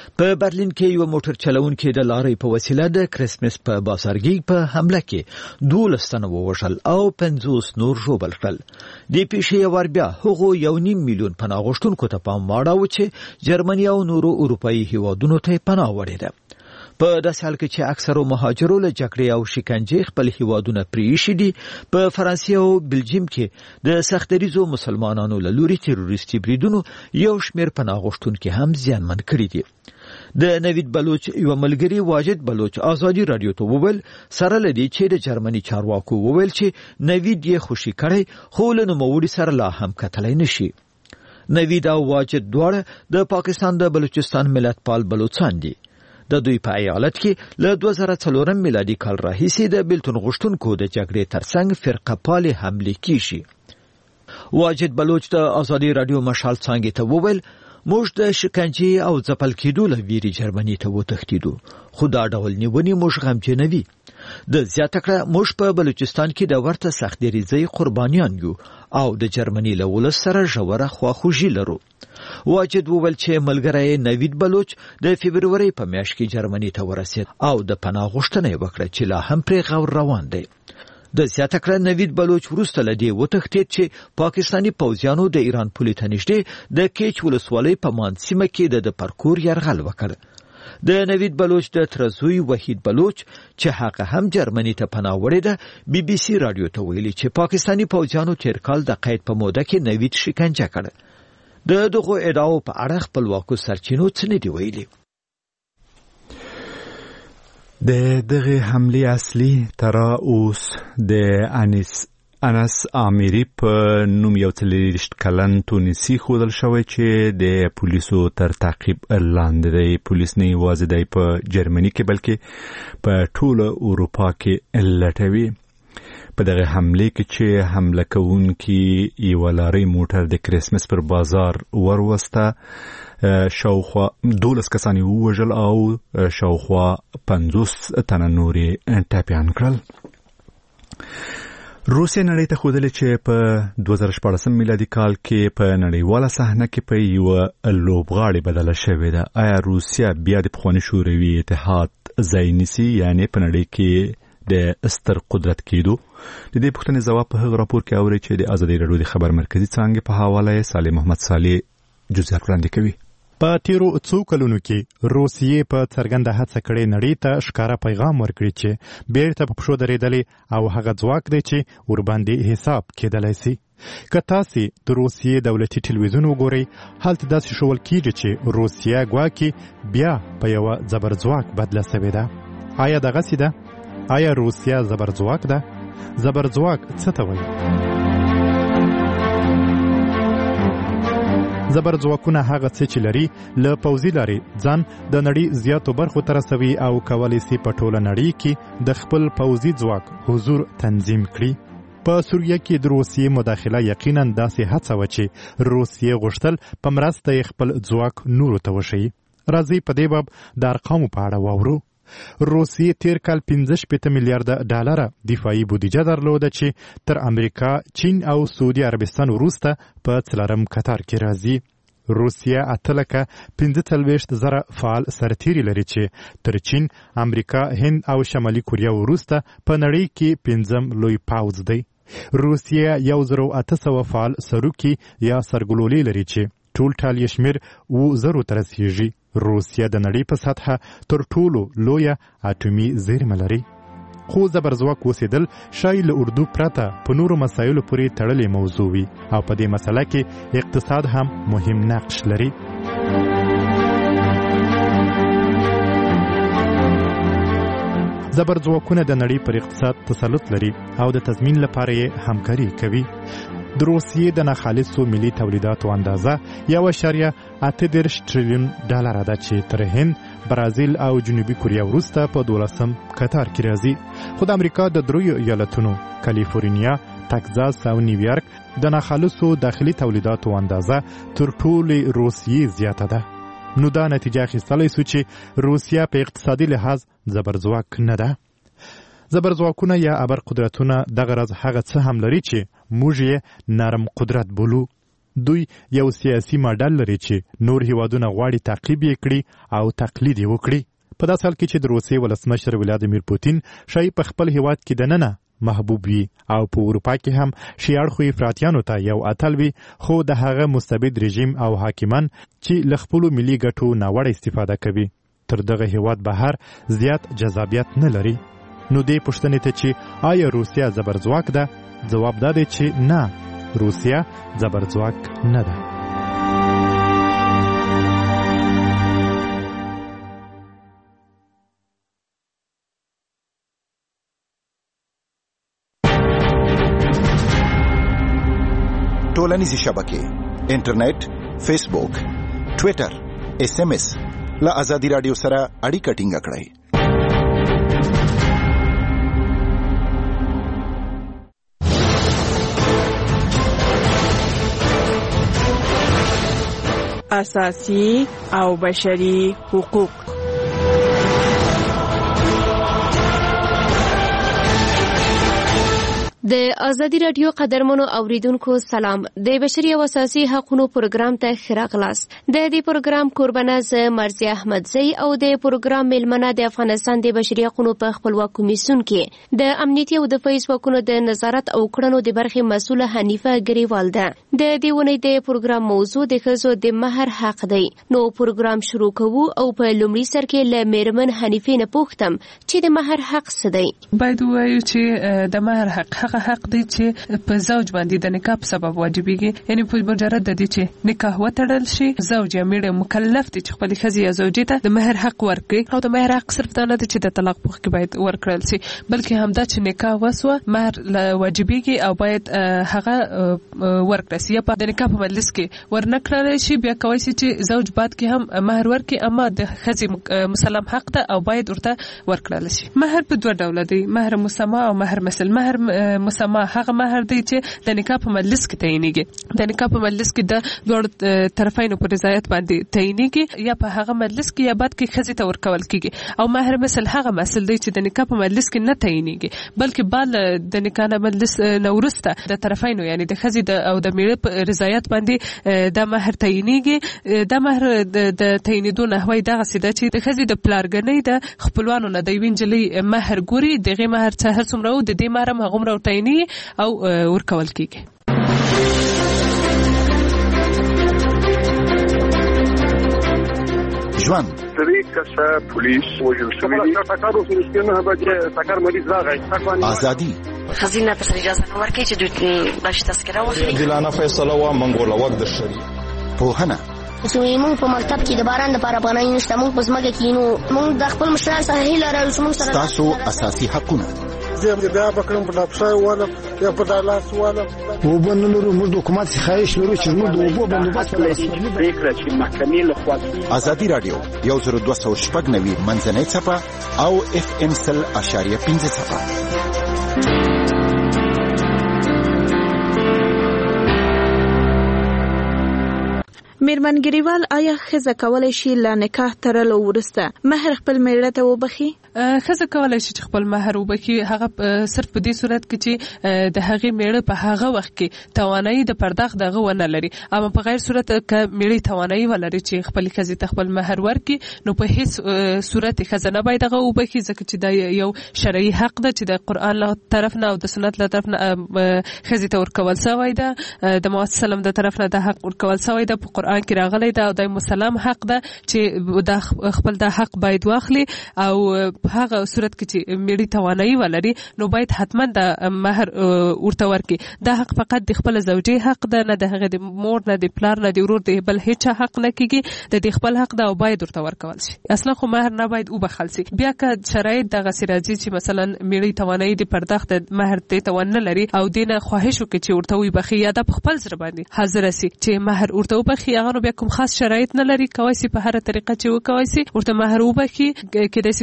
په برلین کې یو موټر چلوونکی د لارې په وسیله د کریسمس په بازارګي په حمله کې دولس تنه ووژل او پنځوس نور ژوبل کړل. د پیښې یو وار بیا هغو یو نیم میلیون پناه غوښتونکو ته پام واړاوه چې جرمني او نورو اروپایي هیوادونو ته پناه وړې ده. په داسې حال کې چې اکثرو مهاجرو له جګړې او شکنجې خپل هیوادونه پرېښي دي، په فرانسې او بلجیم کې د سختدریزو مسلمانانو له لوري تروریستي بریدونو یو شمېر پناه غوښتونکي هم زیانمن کړي دي. د نوید بلوچ یو ملګری واجد بلوچ ازادي رادیو ته وویل سره لدی چې د جرمني چارواکو وویل چې نوید یې خوشي کړی خو له نوموړي سره لا هم کتلی نشي. نوید او واجد دواړه د پاکستان د بلوچستان ملت پال بلوچستان دي. د دوی په ایالت کې له دوه زره څلورم میلادي کال راهیسې د بیلتون غوښتونکو د جګړې ترڅنګ فرقه پالې حملې کیږي. واجد بلوچ د ازادي رادیو مشال څانګې ته وویل موږ د شکنجې او ځپل کېدو له ویرې جرمني ته وتښتېدو، خو دا ډول نیونې موږ غمجنوي. د زیاته کړه موږ په بلوچستان کې د ورته سختدریزۍ قربانیان یو او د جرمني له ولس سره ژوره خواخوږي لرو. واجد وویل چې ملګری نوید بلوچ د فبروري په میاشت کې جرمني ته ورسېد او د پناه غوښتنه یې وکړه چې لا هم پرې غور روان دی. د زیاته کړه نوید بلوچ وروسته له دې وتښتېد چې پاکستاني پوځیانو د ایران پولې ته نږدې د کیچ ولسوالۍ په مان سیمه کې د پرکور یرغل وکړ. د نوید بلوچ د ترزوی وحید بلوچ چې هغه هم جرمني ته پناه وړې ده بي بي سي رادیو ته ویلي چې پاکستاني پوځیانو تیر کال د قید په موده کې نوید شکنجه کړ. د دغو ادعاو په اړه خپلواکو سرچینو څه نه دي ویلي. د دغه حملې اصلي تر اوسه د انیس انس آمیری په نوم یو څلوېښت کلن تونسي ښودل شوی چې د پولیسو تر تعقیب لاندې دی. پولیس نه یوازې دی په جرمني کې بلکې په ټوله اروپا کې لټوي. په دغه حملې کې چې حمله کوونکي یوه لارۍ موټر د کریسمس پر بازار وروسته شاوخوا دولس کسان یې ووژل او شاوخوا پنځوس تنه نور یې ټپیان کړل. روسیه نړۍ ته ښودلې چې په دوه زره شپاړسم میلادي کال کې په نړیواله صحنه کې په یوه لوبغاړې بدله شوې ده. آیا روسیه بیا د پخواني شوروي اتحاد ځای نیسي، یعنې په نړۍ کې د ستر قدرت کېدو؟ د دې پوښتنې ځواب په هغه راپور کې اورئ چې د ازادي راډیو د خبر مرکزي څانګې په حواله یې صالح محمد صالح جزئیات وړاندې کوي. په تیرو څو کلونو کې روسیې په څرګنده هڅه کړې نړۍ ته ښکاره پیغام ورکړي چې بیرته په پښو درېدلې او هغه ځواک دی چې ورباندې حساب کېدلی سي. که تاسې د روسیې دولتي ټلویزیون وګورئ، هلته داسې ښوول کېږي چې روسیه ګواکې بیا په یوه زبرځواک بدله سوې ده. آیا دغسې ده؟ آیا روسیه زبرځواک ده؟ زبرځواک څه ته وایي؟ زبرځواکونه هغه څه چې لري له پوځي لارې ځان د نړۍ زیاتو برخو ته رسوي او کولی سي په ټوله نړۍ کې د خپل پوځي ځواک حضور تنظیم کړي. په سوریه کې د روسیې مداخله یقینا داسې هڅه وه چې روسیې غوښتل په مرسته یې خپل ځواک نورو ته وښیي. راځئ په دې باب د ارقامو په اړه واورو. روسیې تیر کال پنځه شپېته میلیارډه ډالره دفاعي بودیجه درلوده چې تر امریکا، چین او سعودي عربستان وروسته په څلورم کتار کې راځي. روسیه اته لکه پنځه څلوېښت زره فعال سرتیري لري چې تر چین، امریکا، هند او شمالي کوریا وروسته په نړۍ کې پنځم لوی پوځ دی. روسیه یو زرو اته سوه فعال سروکي یا سرګلولې لري چې ټول ټال یې شمېر اووه زرو ته رسیږي. روسیه د نړۍ په سطحه تر ټولو لویه اټومي زیرمه لري. خو زبرځواک اوسېدل شاید له اردو پرته په نورو مسایلو پورې تړلې موضوع وي او په دې مسله کې اقتصاد هم مهم نقش لري. زبرځواکونه د نړۍ پر اقتصاد تسلط لري او د تضمین لپاره یې همکاري کوي. د روسیې د ناخالصو ملي تولیداتو اندازه یو اعشاریه اته دېرش تریلیون ډالر ده چې تر هند، برازیل او جنوبي کوریا وروسته په دولسم کتار کې راځي. خو د امریکا د دریو ایالتونو کالیفورنیا، تکزاس او نیویارک د ناخالصو داخلي تولیداتو اندازه تر ټولې روسیې زیاته ده. نو دا نتیجه اخیستلی سو چې روسیه په اقتصادي لحاظ زبرځواک نه ده. زبرځواکونه یا ابر قدرتونه دغه راز هغه څه هم لري چې موږ یې نرم قدرت بولو. دوی یو سیاسي ماډل لري چې نور هیوادونه غواړي تعقیب یې کړي او تقلید یې وکړي. په داسې حال کې چې د روسیې ولسمشر ولادیمیر پوتین شاید په خپل هیواد کې دننه محبوب وي او په اروپا کې هم شي اړخو افراطیانو ته یو اتل وي، خو د هغه مستبد رژیم او حاکمان چې له خپلو ملي ګټو ناوړه استفاده کوي تر دغه هیواد بهر زیات جذابیت نه لري. نو دې پوښتنې ته چې آیا روسیه زبرځواک ده، ځواب دا دی چې نه، روسیه زبرځواک نه ده. ټولنیزې شبکې، انټرنیټ، فیسبوک، ټویټر، ایس ایم ایس له ازادي راډیو سره اړیکه ټینګه کړئ. اساسي او بشري حقوق. د ازادي راډیو قدرمنو اوریدونکو سلام. د بشري او اساسي حقوقو پروګرام ته خراغلاس. د دې پروګرام قربانه ز مرزي احمدزي او د پروګرام ملمنه د افغانستان د بشري حقوقو په خپلواک کمیسیون کې د امنیتي او د فیسبوکونو د نظارت او کړنو د برخې مسوله حنیفه ګریوال ده. د دې ونې د پروګرام موضوع د ښځو د مہر حق دی. نو پروګرام شروع کوو او په لومړي سر کې له میرمن حنیفه نه پوښتم چې د مہر حق څه دی. باید وایو چې د مہر حق هغه حق دی چې په زوج باندې د نکاح په سبب واجبېږي، یعنی په مجرد د دې چې نکاح وتړل شي زوج یا میړه مکلف دی چې خپل ښځې یا زوجې ته د مہر حق ورکړي. او د مہر حق صرف دا نه دی چې د طلاق په وخت کې باید ورکړل شي، بلکې همدا چې نکاح وسوه مہر واجبېږي او باید هغه ورکړل شي. یا په د نکاح په مجلس کې ورنکړل شي بیا کولی شي چې زوج بعد کې هم مہر ورکړي، اما د ښځې مسلم حق ده او باید ورته ورکړل شي. مہر په دوه ډوله دی، مہر مسمى او مہر مثل. مہر مسمى هغه مہر دی چې د نکاح په مجلس کې تعینېږي. د نکاح په مجلس کې د دوه طرفینو په رضایت باندې تعینېږي، یا په هغه مجلس کې یا بعد کې ښځې ته ورکول کېږي. او مہر مثل هغه مثل دی چې د نکاح په مجلس کې نه تعینېږي، بلکې بعد د نکاح نه مجلس نه وروسته د طرفینو یعنی د ښځې او د میړه په رضایت باندې دا مہر تعینېږي. دا مہر د تعینېدو نحوه دغسې ده چې د ښځې د پلارګنۍ د خپلوانو نه د یوې نجلۍ مہر ګوري، د هغې مہر څه هر څومره و د دې مہر هم هغومره ورتعینېږي او ورکول کېږي. ژوند درې کسه پولیس وژل شوي دي. ټکر وشو چې نه بجې ټکر مریض راغی. ازادي خزینه ته اجازه نه ورکړي چې دوی بلش تذکره واخلي. عادلانه فیصله و منګول وخت د شری پوهنه. موږ په مکتب کې د باران لپاره پناه نشته، موږ په ځمکه کې نو موږ د خپل مشرانو څخه هیله لرو چې موږ سره تاسو اساسي حقونه. زه بیا بکرم په لاپشای والا یا په دالاس والا وبن لرو موږ د حکومت څخه خواهش لرو چې موږ د وبو بندوبست ولرو. پریکړه چې محکمې له خوا ازادي راډیو یو زر دوه سوه شپږ نوي منځنۍ څپه او اف ام سل اشاریه پنځه څپه. میرمن ګریوال، آیا ښځه کولی شي له نکاح تړلو وروسته مہر خپل میړه ته وبخي؟ ښځه کولی شي چې خپل مہر وبخي، هغه صرف په دې صورت کې چې د هغې میړه په هغه وخت کې توانایي د پرداخت دغه ونه لري. اما په غیر صورت که میړه توانایي ولري چې خپل ښځې ته خپل مہر ورکړي، نو په هیڅ صورت ښځه نه باید هغه وبخي، ځکه چې دا یو شرعي حق ده چې د قرآن له طرف نه او د سنت له طرف نه ښځې ته ورکول شوی ده. د محمد سلم د طرف نه دا حق ورکول شوی ده، په قرآن کې راغلی ده او د مسلم حق ده چې دا خپل دا حق باید واخلي. او په هغه صورت کې چې میړه توانایي ولري نو باید حتما د مہر ورته ورکړي. دا حق فقط د خپل زوجې حق ده، نه د هغه د مور نه د پلار نه د ورور د بل هیڅ حق نه کېږي، د دې خپل حق ده او باید ورته ورکول شي. اصلا خو مہر نه باید وبخل شي. بیا که شرایط دغسې راځي چې مثلا میړه توانایي د پرداخت د مہر دې توان نه لري او دې نه خواهش وکړي چې ورته وبخي، یا د په خپل زړه باندې حاضر شي چې مہر ورته وبخي، هغه نو بیا کوم خاص شرایط نه لري، کولی شي په هره طریقه چې وکولی شي ورته مہر وبخي. کېدای شي کوم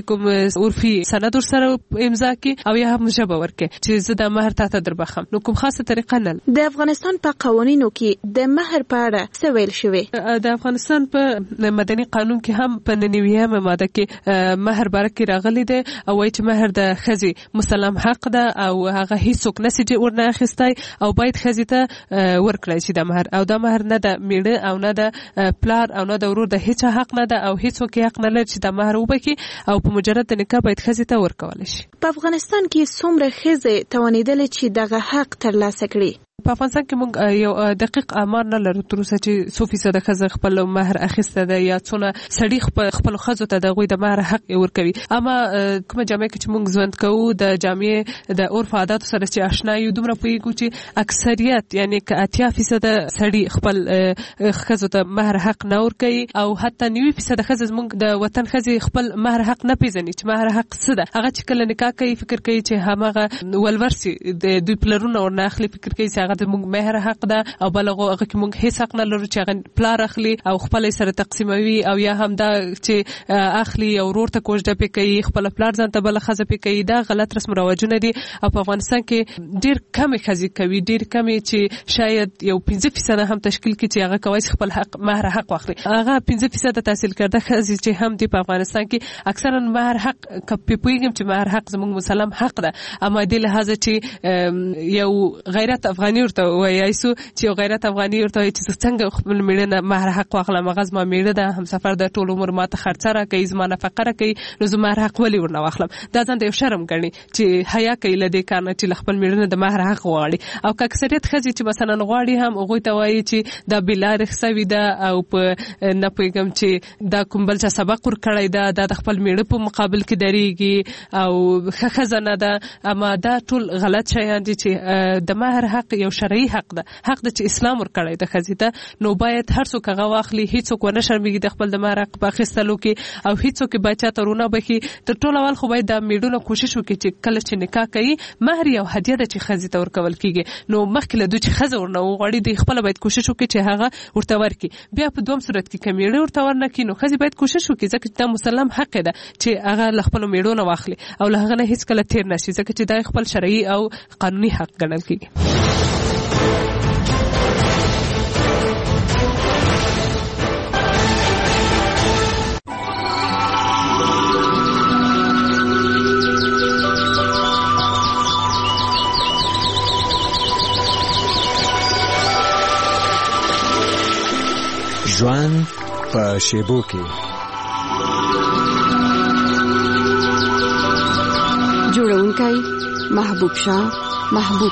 عرفي سند سره امضا کړي او یا هم ژبه ورکړي چې زه د مهر تاسو در بخم. نو کوم خاصه طریقه نه. د افغانستان په قوانینو کې د مهر په اړه څه ویل شوی؟ د افغانستان په مدني قانون کې هم په ننویمه ماده کې مهر باره کې راغلی دی او وایي چې مهر د ښځې مسلم حق ده او هغه هیڅوک نشي ورنه اخیستی او باید ښځې ته ورکړی شي د مهر. او دا مهر نه د میړه او نه د پلار او نه د ورور د هیڅ حق نه ده او هیڅوک حق نه لري چې د مهر وبکي او په مجرد د نکاح باید ښځې ته ورکول شي. په افغانستان کې څومره ښځې توانیدلې چې دغه حق ترلاسه کړي؟ په افغانستان کې موږ یو دقیق آمار نه لرو تر اوسه چې څو فیصده ښځه خپل مهر اخیسته ده یا څونه سړي خپل ښځو ته د هغوی د مهر حق ورکوي. اما کومه جامعه کې چې موږ ژوند کوو د جامعې د عرف عاداتو سره چې آشنا یو دومره پوهېږو چې اکثریت یعنی که اتیا فیصده سړي خپل ښځو ته مهر حق نه ورکوي او حتی نوي فیصده ښځې زموږ د وطن ښځې خپل مهر حق نه پیژني چې مهر حق څه ده. هغه چې کله نکاح کوي فکر کوي چې هماغه ولور سي د دوی پلرونه ورنه اخلي، فکر کوي چې هغه د موږ مهر حق ده او بلغه هغه کې موږ هیڅ حق نه لرو چې هغه پلار اخلي او خپل سره تقسیموي او یا هم دا چې اخلي او ورور ته کوژده پې کوي خپل پلار ځان ته بل ښځه پې کوي. دا غلط رسم رواجونه دي او په افغانستان کې ډیر کم ښځې کوي، ډیر کم چې شاید یو پنځه فیصد هم تشکیل کړي چې هغه کوي خپل حق مهر حق واخلي. هغه پنځه فیصد تحصیل کرده ښځې چې هم دي په افغانستان کې اکثرا مهر حق کپی پویګم چې مهر حق زموږ مسلم حق ده. اما د لحاظه چې یو غیرت افغاني ورته وایي سو چې یو غیرت افغاني ورته وایي چې څنګه خپل میړه مهر حق واخلم، هغه زما میړه ده، هم سفر د ټول عمر ماته خرڅه راکوي، زما نفقه راکوي، نو زه مهر حق ولې ورنه واخلم؟ دا ځان ته یو شرم ګڼي چې حیا کوي له دې کار نه چې له خپل میړه نه د مهر حق غواړي. او که اکثریت ښځې چې مثلا غواړي هم هغوی ته وایي چې دا بېلارې سوي ده او په نه پوهېږم چې دا کوم بل چا سبق ورکړی ده، دا د خپل میړه په مقابل کې درېږي او ښه ښځه نه ده. اما دا ټول غلط شیان دي چې د مهر حق یو شرعي حق ده، حق ده چې اسلام ورکړی د ښځې ته، نو باید هر څوک هغه واخلي، هیڅوک ونه شرمېږي د خپل د مهر حق په اخیستلو کې او هیڅوک باید چاته رونه بخي. تر ټولو اول خو باید د میړونو کوشش وکړي چې کله چې نکاح کوي مهر یو هدیه ده چې ښځې ته ورکول کېږي، نو مخکې له دوی چې ښځه ورنه وغواړي دوی خپله باید کوشش وکړي چې هغه ورته ورکړي. بیا په دوم صورت کې که میړه ورته ورنه کړي نو ښځې باید کوشش وکړي ځکه چې دا مسلم حق ده چې هغه له خپلو میړو نه واخلي او له هغه نه هیڅکله تېر نه شي ځکه چې دا خپل شرعي او قانوني حق ګڼل کېږي. ژوند په شیبو کې جوړونکی محبوب شاه محبوب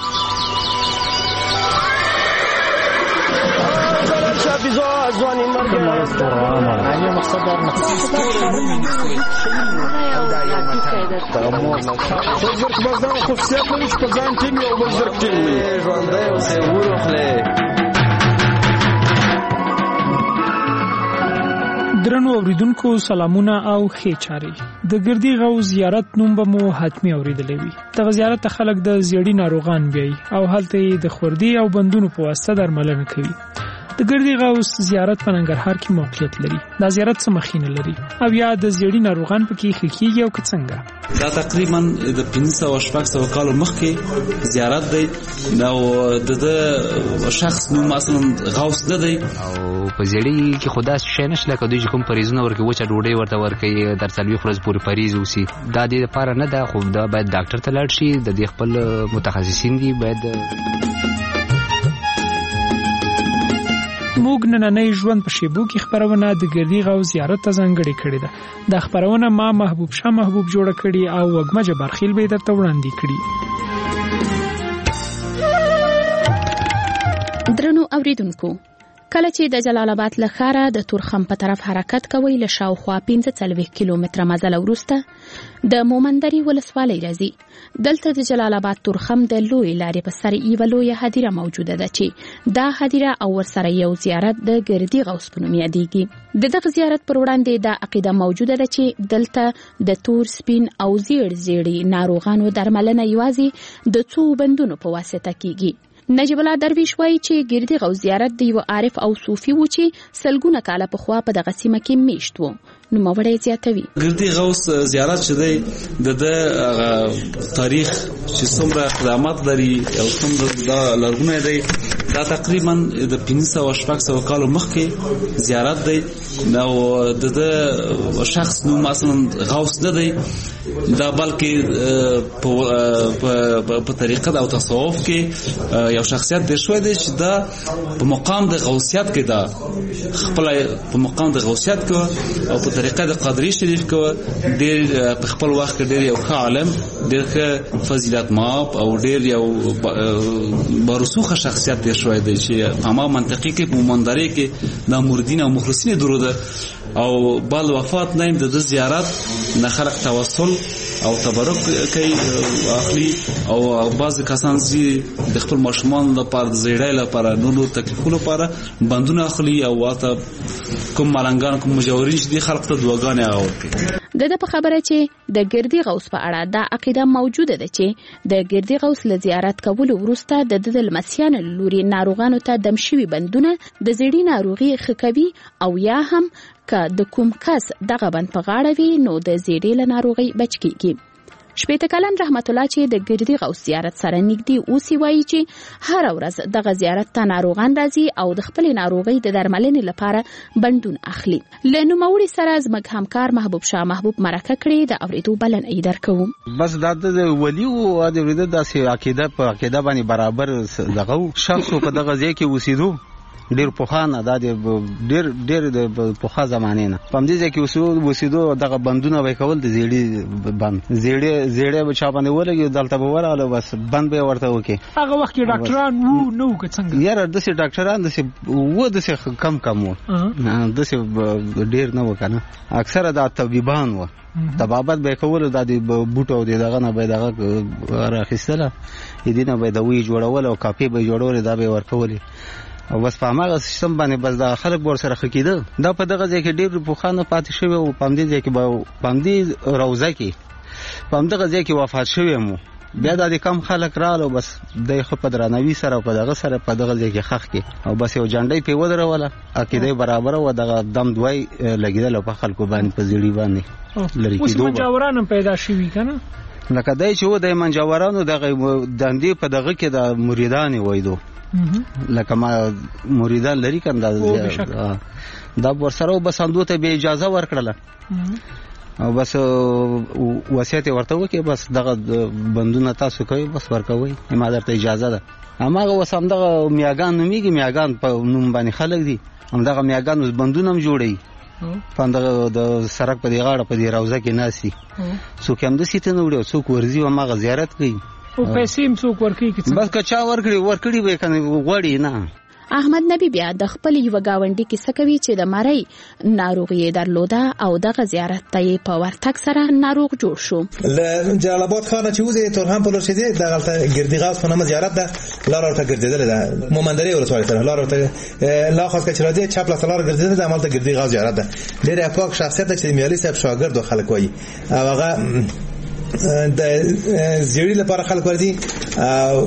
درنو اوریدونکو سلامونه او ښې چارې. د ګردی غو زیارت نوم به مو حتمی اوریدلې وي. دغه زیارت ته خلک د زیړی ناروغان بیاي او هلته د خوردي او بندونو په واسطه درملنه کوي. د ګردی غوث زیارت په ننګرهار کې موقعیت لري. دا زیارت څه مخینه لري او یا د زیړی ناروغان پکې خکېږي او څنګه؟ دا تقریبا د پنځه سوه شپږ سوه کالو مخکې زیارت دی او د شخص نوم اصلا غوث نه دی. او په زیړی کې خدا شې نشته لکه دوی کوم پریزونه ورکوي وچه ډوډۍ ورته ورکوي در څلوېښت ورځې پورې پریز وسي. دا دې لپاره نه ده، خو دا باید ډاکټر ته لاړ شي، د دې خپل متخصصین دي باید. موږ نننۍ ژوند په شیبو کې خبرونه د ګردی غو زیارت ته ځانګړې کړې ده. دا خبرونه ما محبوب شاه محبوب جوړه کړې او وګمجه برخیل به درته وړاندې کړي. درنو اوریدونکو، کله چې د جلال آباد له ښاره د تورخم په طرف حرکت کوئ له شاوخوا پنځه څلوېښت کیلومتره مزله وروسته د مومندري ولسوالۍ راځي. دلته د جلال آباد تورخم د لوی لارې په سر یوه لویه هدیره موجوده ده چې دا هدیره او ورسره یو زیارت د ګردی غوث په نوم یادېږي. د دغه زیارت پر وړاندې دا عقیده موجوده ده چې دلته د تور سپین او زیړ زیړي ناروغانو درملنه یوازې د څو بندونو په واسطه کیږي. نجیب الله درویش وایي چې ګردي غوث زیارت د یو عارف او صوفي و چې سلګونه کاله پخوا په دغه سیمه کې میشت و. نوموړی زیاتوي ګردي غوث زیارت چې دی د د تاریخ چې څومره اقدامات لري او څومره د لرغونی دی دا تقریبا د پنځه سوه شپږ سوه کالو مخکې زیارت دی. نو د د شخص نوم اصلا غوث نه دی دا بلکې په طریقه او تصوف کې یو شخصیت دی شوی دی چې دا په مقام د غوثیت کې دا خپل په مقام د غوثیت کې او په طریقه د قادری شریف کې ډېر په خپل وخت کې ډېر یو ښه عالم ډېر ښه فضیلت ماب او ډېر یو بارسوخه شخصیت دی شوی دی چې په ما منطقي کې په مومندري کې د مردین او مخلصین درود او بل وفات نیم د زیارت نه خلق توسل او تبرک کوي اخلي او بعض کسان چې د خپل ماشومان لپاره د زیړای لپاره نورو تکلیفونو لپاره بندونه اخلي او واته کوم ملنګان کوم مجاورین چې د خلق ته دعاګانې اوري. د د په خبره چې د ګردي غوث په اړه دا عقیده موجوده ده چې د ګردي غوث له زیارت کولو وروسته د د لمسیان لوري ناروغانو ته دم شوي بندونه د زیړی ناروغي ښه کوي او یا هم که د کوم کس دغه بند په غاړه وي نو د زیړی له ناروغي بچ کیږي. شپېته کلن رحمت الله چې د ګردي غوث زیارت سره نږدې اوسي وایي چې هر ورځ دغه زیارت ته ناروغان راځي او د خپل ناروغي د درملنې لپاره بندون اخلي. له نوموړي سره زموږ همکار محبوب شاه محبوب مرکه کړې د اورېدو بلنه یې درکوو. بس دا د ولي او د ورته داسې عقیده په عقیده باندې برابر دغه شخص په دغه ځای کې اوسېدو ډیر پوخانه دا ډیر ډیر د پوخا زمانه نه په دې ځکه اوسو وسیدو دغه بندونه وای کول د زیړی بند زیړی زیړی بچا باندې ولګي دلته به وراله بس بند به ورته وکي. هغه وخت کې ډاکټران وو نو که څنګه یاره د سي ډاکټران د سي وو د سي کم کم وو د سي ډیر نه وکنه اکثره د طبيبان وو طبابت به کول د بوټو دغه نه به دغه راخستله یدینه به د وی جوړول او کاپی به جوړول دا به ورکول او بس په هغه سیستم باندې بس د خلک ور سره خکیده. دا په دغه ځای کې ډېر پوخانه پاتې شوی او په دې ځای کې به په دې روزه کې په دغه ځای کې وفات شوی مو بیا د کم خلک رالو بس د خپل درنوي سره په دغه سره په دغه ځای کې خخ کې او بس یو جنډۍ په ودروله عقیده برابر او دغه دم دوی لګیدل په خلکو باندې په زیړی باندې لری کې دوه منجوران پیدا شوي کنه لکه دای چې و د منجورانو دغه دندې په دغه کې د مریدان وایدو لکه ما مریدان لري کنده دا ورسره بس اندوته به اجازه ورکړله او بس وصیت ورته وکي بس دغه بندونه تاسو کوي بس ورکوي ما درته اجازه ده. هماغه وسم دغه میاګان نوميږي میاګان په نوم باندې خلک دي هم دغه میاګان بندونه هم جوړي پاندغه د سرک په دی غاړه په دی روزه کې ناسي څوک هم د سیته نو وړي څوک ورزي او ماغه زیارت کوي او پیسې هم څوک ورکړي کې بس کچا ورکړي ورکړي به کنه غوړي نه. احمد نبی بیا د خپل یو گاونډي کې سکوي چې د مړی ناروغي درلوده او دغه زیارت ته په ورتک سره ناروغ جوړ شو. ل جلال آباد خانه چې وزه تور هم په لور شدي دغه ګردی غاز په نامه زیارت ده لار ورته ګرځیدل ده مومندري ولسوالۍ سره لار ورته لا خاص کچ راځي چپ لاس لار ګرځیدل ده عملته ګردی غاز زیارت ده ډېر پاک شخصیت چې میالي صاحب شاګرد او خلک وایي او هغه د زیړی لپاره خلک وردي او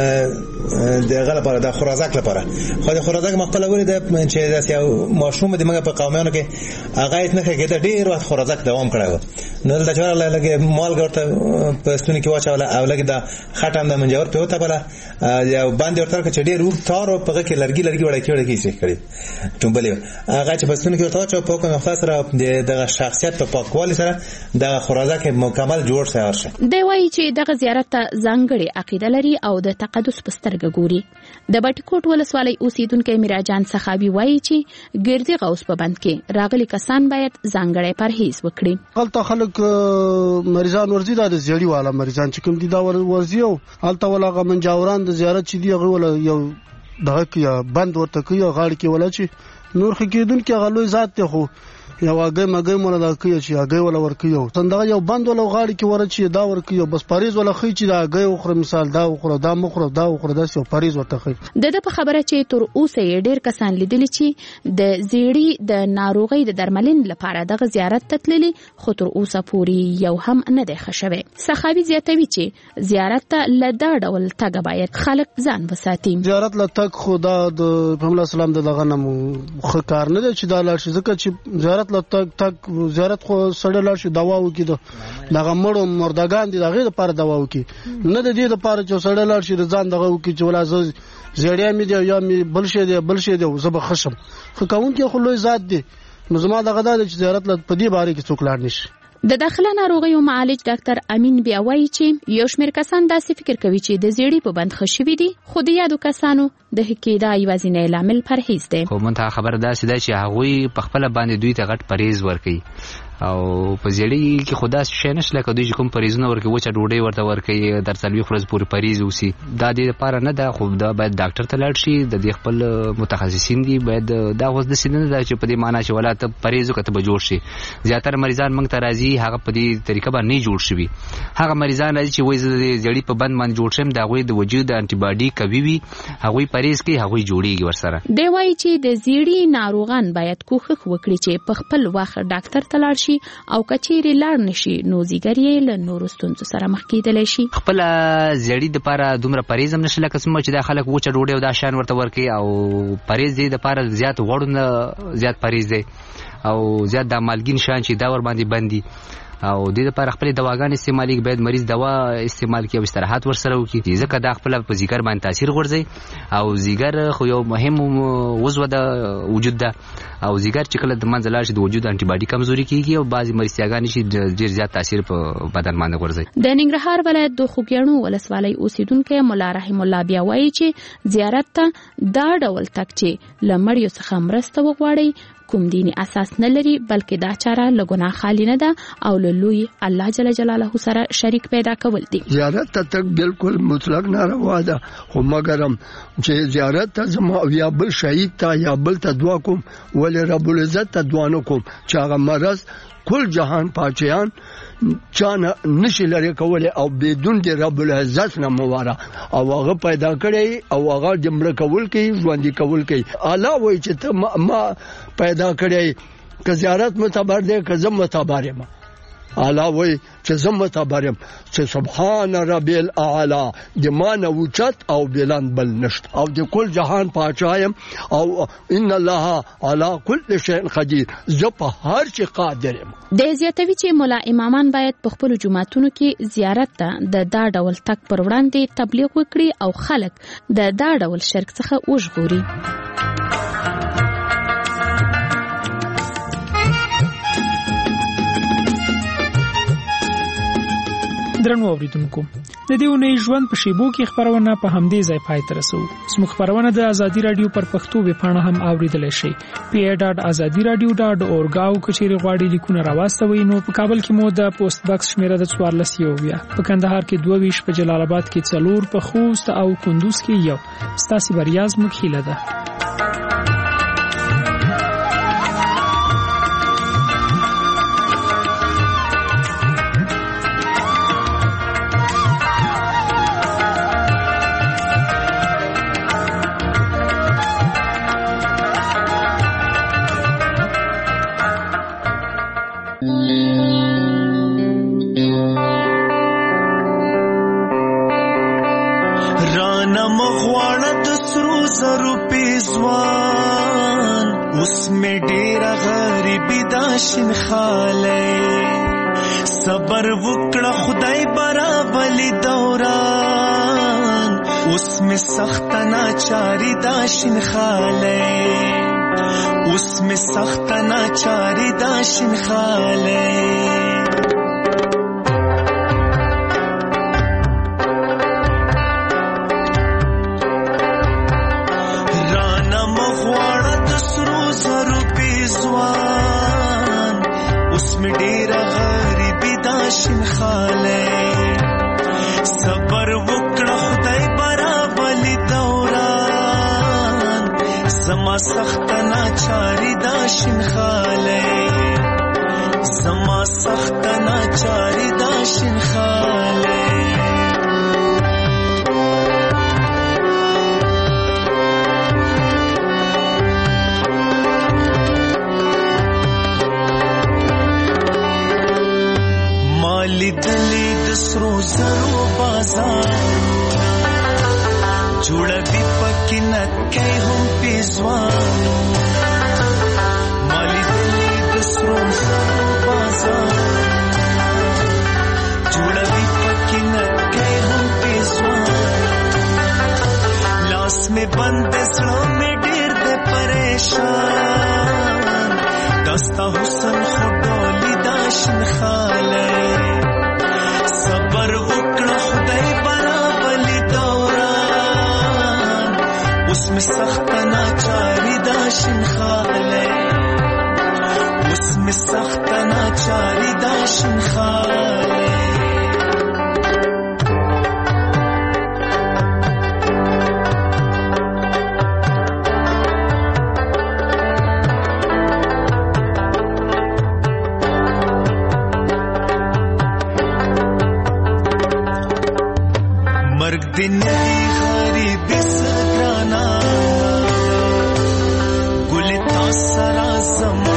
د غل لپاره د خرازک لپاره خو د خرازک مخکله ورې د چې داس یو ماشوم د موږ په قومانو کې هغه نه کېږي ډېر وخت خرازک دوام کړو نو د چاره لګي مال ګرته په ستوني کې واچول او لګي د خټم د منجور په وته بل یو باندې ورته چې ډېر ور تارو په کې لرګي لرګي وړي کېږي کې کړی ټومبلې هغه چې په ستوني کې ورته چې په کوم خاص سره د شخصیت په پاکوالي سره د خرازک مکمل جوړ شي. دی وایي چې دغه زیارت ته ځانګړې عقیده لري او د تقدس په سترګه ګوري. د بټکوټ ولسوالۍ اوسیدونکي میراجان سخاوي وایي چې ګردي غوث په بند کې راغلي کسان باید ځانګړی پرهیز وکړي. هلته خلک مریضان ورځي د زیړی والا مریضان چې کوم دي دا ورځي او هلته ولغه منجاوران د زیارت چې دی غوړ یو دغه کې بند ورته کوي غاړي کې ولا چې نور خکېدون کې غلوې ذات ته خو یو هګۍ مګۍ مولا دا کوي چې هګۍ ولا ورکیو څنګه یو بند ولا غاړي کې ورچی دا ورکیو بس پاریز ولا خي چې دا هګۍ وخره مثال دا وخره دا مخره دا وخره دا یو پاریز ورته خي د د په خبره چې تر اوسه ډیر کسان لیدل چې د زیړی د ناروغي د درملنې لپاره دغه زیارت ته تللي خو تر اوسه پورې یو هم نه دی خښوي. سخاوي زیاتوي چې زیارت ته لدا ډول تګ باید خلک ځان وساتي. زیارت له تک خدا د پیغمبر اسلام د دغه نمو خو کار نه دی چې دا لاړ شي ځکه چې زیارت له تک تک زیارت خو سړی لاړ شي دوا وکړي دغه مړو مردگان دي دغه لپاره دوا وکړي نه د دې لپاره چې سړی لاړ شي ځان دغه وکړي چې ولا زه زړیا مې دی یا مې بل شي دی بل شي دی زه به خشم خو کوم کې خو لوی ذات دی نو زما دغه د زیارت له پدی باره کې څوک لاړ نشي. د داخله ناروغیو معالج ډاکټر امین بیا وایي چې یو شمېر کسان داسې فکر کوي چې د زیړی په بند خښوي دي خو د یادو کسانو د حکیدا یوازینی لامل پرهیز دی. خو مونږ خبر ده چې چې هغوی په خپل باندې دوی ته غټ پرهیز ورکوي او په زیړی کې خدا شینش لکه دوی کوم پریزونه ورکوي وچه ډوډۍ ورته ورکوي در څلوي خورز پورې پریز وسی دا د لپاره نه ده خو دا باید ډاکټر ته لاړ شي د دې خپل متخصصین دي باید دا اوس د سینې نه چې په دې معنی چې ولاته پریزو کته به جوړ شي. زیاتره مریضان موږ ته راځي هغه په دې طریقه باندې جوړ شي هغه مریضان راځي چې وایي د زیړی په بند باندې جوړ شم دا غوي د وجود انټي باډي کوي وي هغه پریز کوي هغه جوړيږي ورسره. دی وایي چې د زیړی ناروغان باید کوښښ وکړي چې په خپل وخت ډاکټر ته لاړ شي او کچېری لاړ نشي نو زیګر یې له نورو ستونزو سره مخ کېدلی شي. خپل زیړی د لپاره دومره پریز هم نشي لکه څنګه چې دا خلک وچه ډوډۍ او دا شان ورته ورکوي او پریز دی د لپاره زیات غوړ نه زیات پریز دی او زیات د مالګین شان چې دا ور باندې بندي او د دې لپاره خپل دواګان استعمالي باید مریض دوا استعمال کوي او استراحت ورسره وکړي ځکه دا خپل په زیګر باندې تاثیر غورځي او زیګر خو یو مهم عضو د وجود ده او زیګر چې کله د منځ لاړ شي د وجود انټي باډي کمزوري کیږي او بعضی مریضیاګان شي ډیر زیات تاثیر په بدن باندې غورځي. د ننګرهار ولایت د خوګیاڼو ولسوالۍ اوسیدونکو مولا رحیم الله بیا وایي چې زیارت ته دا ډول تک چې لمړیو څخه مرسته وغواړي کوم دیني اساس نه لري بلکې دا چاره له ګناه خالی نه ده او له لوی الله جل جلاله سره شریک پیدا کول دي. زیارت ته تک بالکل مطلق ناروا ده خو مګرم چې زیارت ته زما یا بل شهید ته یا بل ته دعا کوم ول رب العزت ته دعا نکوم چې هغه مرز کل جهان پاچیان چانه نشي لري کولای او بدون د رب العزت نه مواره او هغه پیدا کړی او هغه جمله کول کوي ژوند کول کوي الله وایي چې ته ما پیدا کړی که زیارت متبر دی که زم متبر یم الله وایي چې زم متبر یم چې سبحان ربي الاعلى د مانه وچت او بلند بل نشت او د کل جهان پاچایم او ان الله على كل شيء قدير زه په هر شي قادر یم. د زیاتوي چې مولا امامان باید په خپل جماعتونو کې زیارت ته د دا ډول تک پر وړاندې تبلیغ وکړي او خلک د دا ډول شرک څخه وژغوري. درنو اوریدونکو د دې ونې ژوند په شیبو کې خبرونه په همدې ځای پای ته رسو. زموږ خبرونه د ازادي رادیو پر پښتو ویبپاڼه هم اوریدلای شئ پی ای ډاټ ازادي رادیو ډاټ اورګ او کچېری غواړي لیکونه راوستوي نو په کابل کې مو د پوسټ باکس شمیره د څوارلس یو بیا په کندهار کې دوه ویش په جلال آباد کې څلور په خوست او کندوز کې یو ستاسو بریا زموږ هیله ده. شین خاله صبر وکړه خدای برابلی دوران اوس می سخت ناچاری دا شین خاله اوس می سخت ناچاری دا شین خاله شین خاله صبر وکړه خدای برابلی دوران زما سخت ناچاری دا شنخاله زما سخت ناچاری دا شنخاله مالی دلی دسرو زرو بازار جوړه دی پکې نکې هم پیزوانو مالی دلی دسرو زرو بازار جوړه دی پکې نکې هم پیزوانو لاس میں بند زړه میں ډېر دې پریشان دستا حسن خډولي دا شنخاله صبر وکړه خدای برابرلی دوران اوس می سخت ناچاری دا شنخاله اوس می سخت ناچاری دا شنخاله دنیای غریب سگرانا گل تا سرا زمان